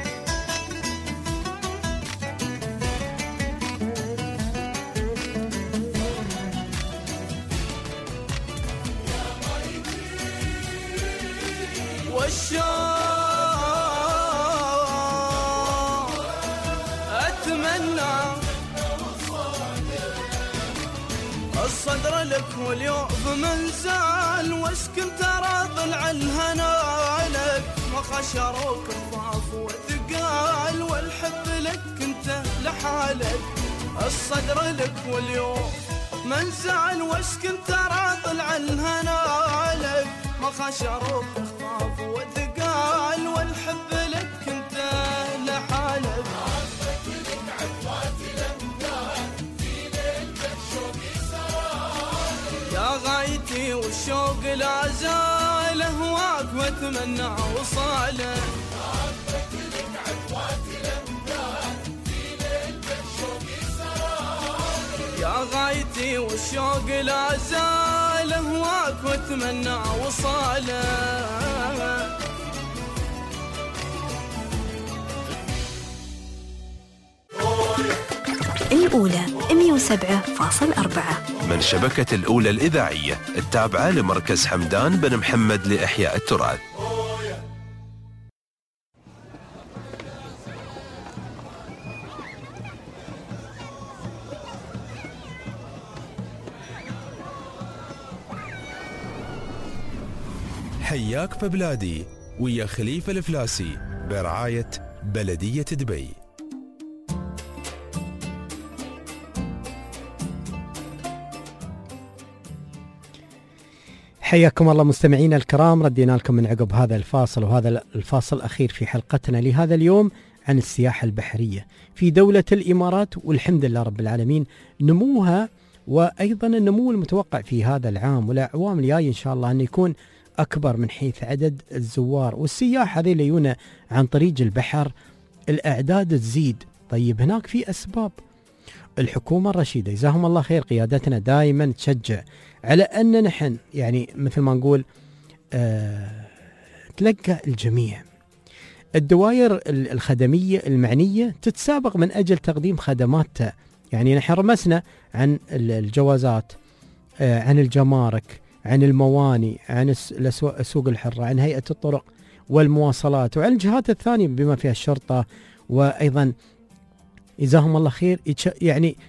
والشوق أتمنى الصدر لك واليوم منزال واسكن تراضل عن هنالك. ما خشروك الضعف وثقال والحب لك انت لحالك. الصدر لك واليوم منزال واسكن تراضل عن هنالك. ما خشروك الخاف والثقال والحب لك انت لحالك. يا غايتي والشوق لا زال اهواك واتمنى وصاله. يا غايتي والشوق لا زال اهواك واتمنى وصاله.
الأولى مئة وسبعة فاصلة أربعة
من شبكة الأولى الإذاعية التابعة لمركز حمدان بن محمد لإحياء التراث. حياك في بلادي ويا خليفة الفلاسي برعاية بلدية دبي.
حياكم الله مستمعينا الكرام، ردينا لكم من عقب هذا الفاصل، وهذا الفاصل الأخير في حلقتنا لهذا اليوم عن السياحة البحرية في دولة الإمارات. والحمد لله رب العالمين نموها وأيضا النمو المتوقع في هذا العام والأعوام الجاية إن شاء الله أن يكون أكبر من حيث عدد الزوار والسياح هذي اللي يجون عن طريق البحر. الأعداد تزيد. طيب هناك في أسباب. الحكومة الرشيدة جزاهم الله خير قيادتنا دائما تشجع على أن نحن يعني مثل ما نقول آه تلقى الجميع. الدوائر الخدمية المعنية تتسابق من أجل تقديم خدماتها. يعني نحن رمسنا عن الجوازات، آه عن الجمارك، عن المواني، عن السوق الحرة، عن هيئة الطرق والمواصلات، وعن الجهات الثانية بما فيها الشرطة. وأيضا جزاهم الله خير يعني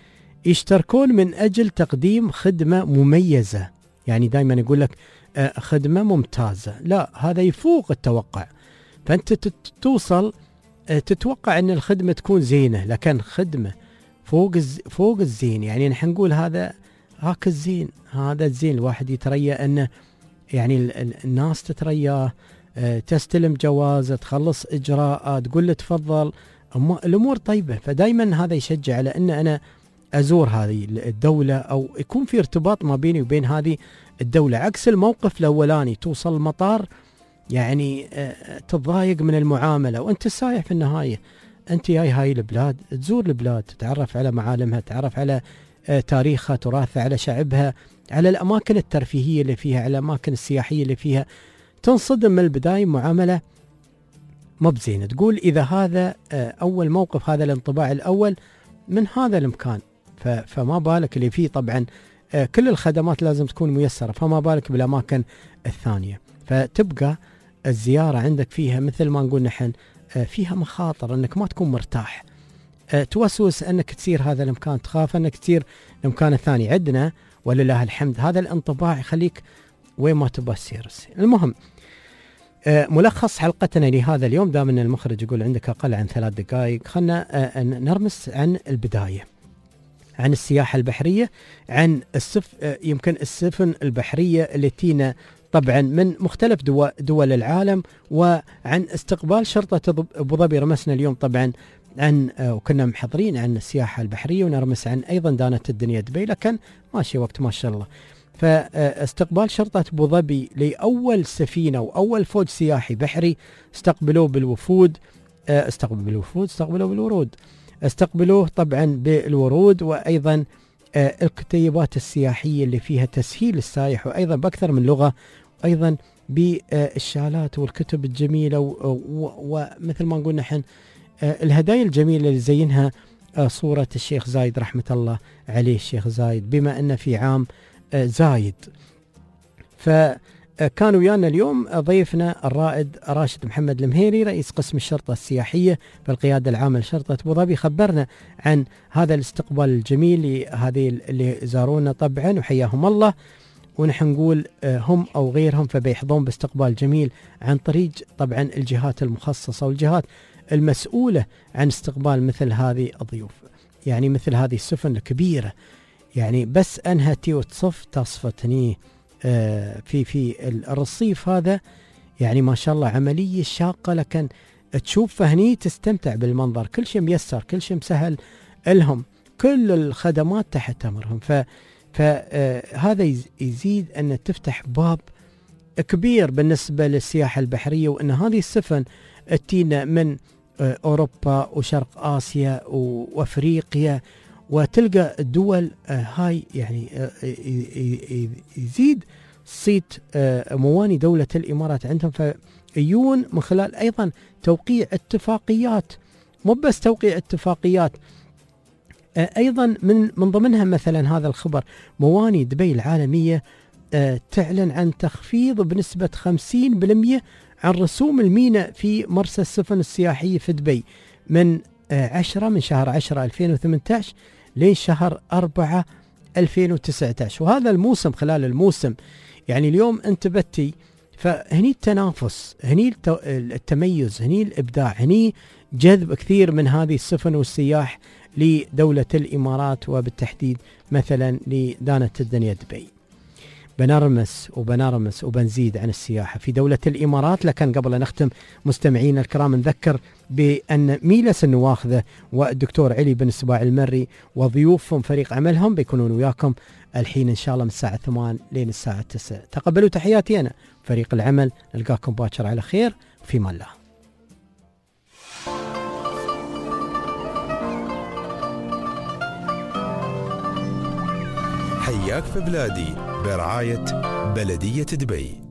يشتركون من أجل تقديم خدمة مميزة. يعني دائما يقول لك خدمة ممتازة، لا هذا يفوق التوقع. فأنت توصل تتوقع أن الخدمة تكون زينة، لكن خدمة فوق فوق الزين. يعني نحن نقول هذا هاك الزين، هذا الزين. الواحد يتريا أنه يعني الناس تترياه، تستلم جوازة، تخلص إجراءات، تقول له تفضل، الأمور طيبة. فدايما هذا يشجع على أن أنا أزور هذه الدولة، أو يكون في ارتباط ما بيني وبين هذه الدولة، عكس الموقف الأولاني توصل المطار يعني تتضايق من المعاملة، وأنت سايح في النهاية. أنت جاي هاي البلاد تزور البلاد، تتعرف على معالمها، تتعرف على تاريخها، تراثها، على شعبها، على الأماكن الترفيهية اللي فيها، على الأماكن السياحية اللي فيها. تنصدم من البداية معاملة مو بزينة. تقول إذا هذا أول موقف، هذا الانطباع الأول من هذا المكان، فما بالك اللي فيه طبعا كل الخدمات لازم تكون ميسرة، فما بالك بالأماكن الثانية. فتبقى الزيارة عندك فيها مثل ما نقول نحن فيها مخاطر، أنك ما تكون مرتاح، توسوس أنك تسير هذا المكان، تخاف أنك تسير المكان الثاني. عندنا ولله الحمد هذا الانطباع يخليك وين ما تبغى تسير. المهم ملخص حلقتنا لهذا اليوم، دام ان المخرج يقول عندك اقل عن ثلاث دقائق، خلنا نرمس عن البدايه، عن السياحه البحريه، عن السف يمكن السفن البحريه اللي تينا طبعا من مختلف دول العالم، وعن استقبال شرطه ابو ظبي. رمسنا اليوم طبعا عن وكنا محضرين عن السياحه البحريه، ونرمس عن ايضا دانت الدنيا دبي، لكن ماشي وقت ما شاء الله. فاستقبال شرطة أبو ظبي لأول سفينة وأول فوج سياحي بحري استقبلوه بالوفود، استقبلوا بالوفود استقبلوه بالورود استقبلوه طبعا بالورود، وأيضا الكتيبات السياحية اللي فيها تسهيل السائح، وأيضا بأكثر من لغة، وأيضا بالشالات والكتب الجميلة، ومثل ما نقول نحن الهدايا الجميلة اللي زينها صورة الشيخ زايد رحمة الله عليه، الشيخ زايد، بما أن في عام زايد. فكان ويانا اليوم ضيفنا الرائد راشد محمد المهيري، رئيس قسم الشرطة السياحية في القيادة العامة لشرطة أبو ظبي، خبرنا عن هذا الاستقبال الجميل لهذه اللي زارونا طبعا، وحياهم الله. ونحن نقول هم أو غيرهم فبيحظون باستقبال جميل عن طريق طبعا الجهات المخصصة والجهات المسؤولة عن استقبال مثل هذه الضيوف. يعني مثل هذه السفن الكبيرة، يعني بس أنها تي وتصف تصفتني آه في في الرصيف هذا، يعني ما شاء الله عملية شاقة، لكن تشوف فهني تستمتع بالمنظر، كل شيء ميسر، كل شيء مسهل لهم، كل الخدمات تحت أمرهم. فهذا آه يزيد أن تفتح باب كبير بالنسبة للسياحة البحرية، وأن هذه السفن تينا من آه أوروبا وشرق آسيا وأفريقيا، وتلقى الدول هاي يعني يزيد صيت مواني دولة الإمارات عندهم، فيون من خلال أيضا توقيع اتفاقيات، مو بس توقيع اتفاقيات، أيضا من من ضمنها مثلا هذا الخبر مواني دبي العالمية تعلن عن تخفيض بنسبة خمسين بالمئة عن رسوم الميناء في مرسى السفن السياحية في دبي من عشرة من شهر عشرة ألفين وثمانية عشر لين شهر أربعة ألفين وتسعة عشر. وهذا الموسم، خلال الموسم يعني اليوم أنت بتي، فهني التنافس، هني التميز، هني الإبداع، هني جذب كثير من هذه السفن والسياح لدولة الإمارات، وبالتحديد مثلا لدانة الدنيا دبي. بنرمس وبنرمس وبنزيد عن السياحة في دولة الإمارات، لكن قبل أن نختم مستمعين الكرام نذكر بأن ميلس النواخذة والدكتور علي بن سباع المري وضيوفهم فريق عملهم بيكونون وياكم الحين إن شاء الله من الساعة ثمان لين الساعة تسعة. تقبلوا تحياتي أنا فريق العمل، نلقاكم باكر على خير في مان الله.
حياك في بلادي برعاية بلدية دبي.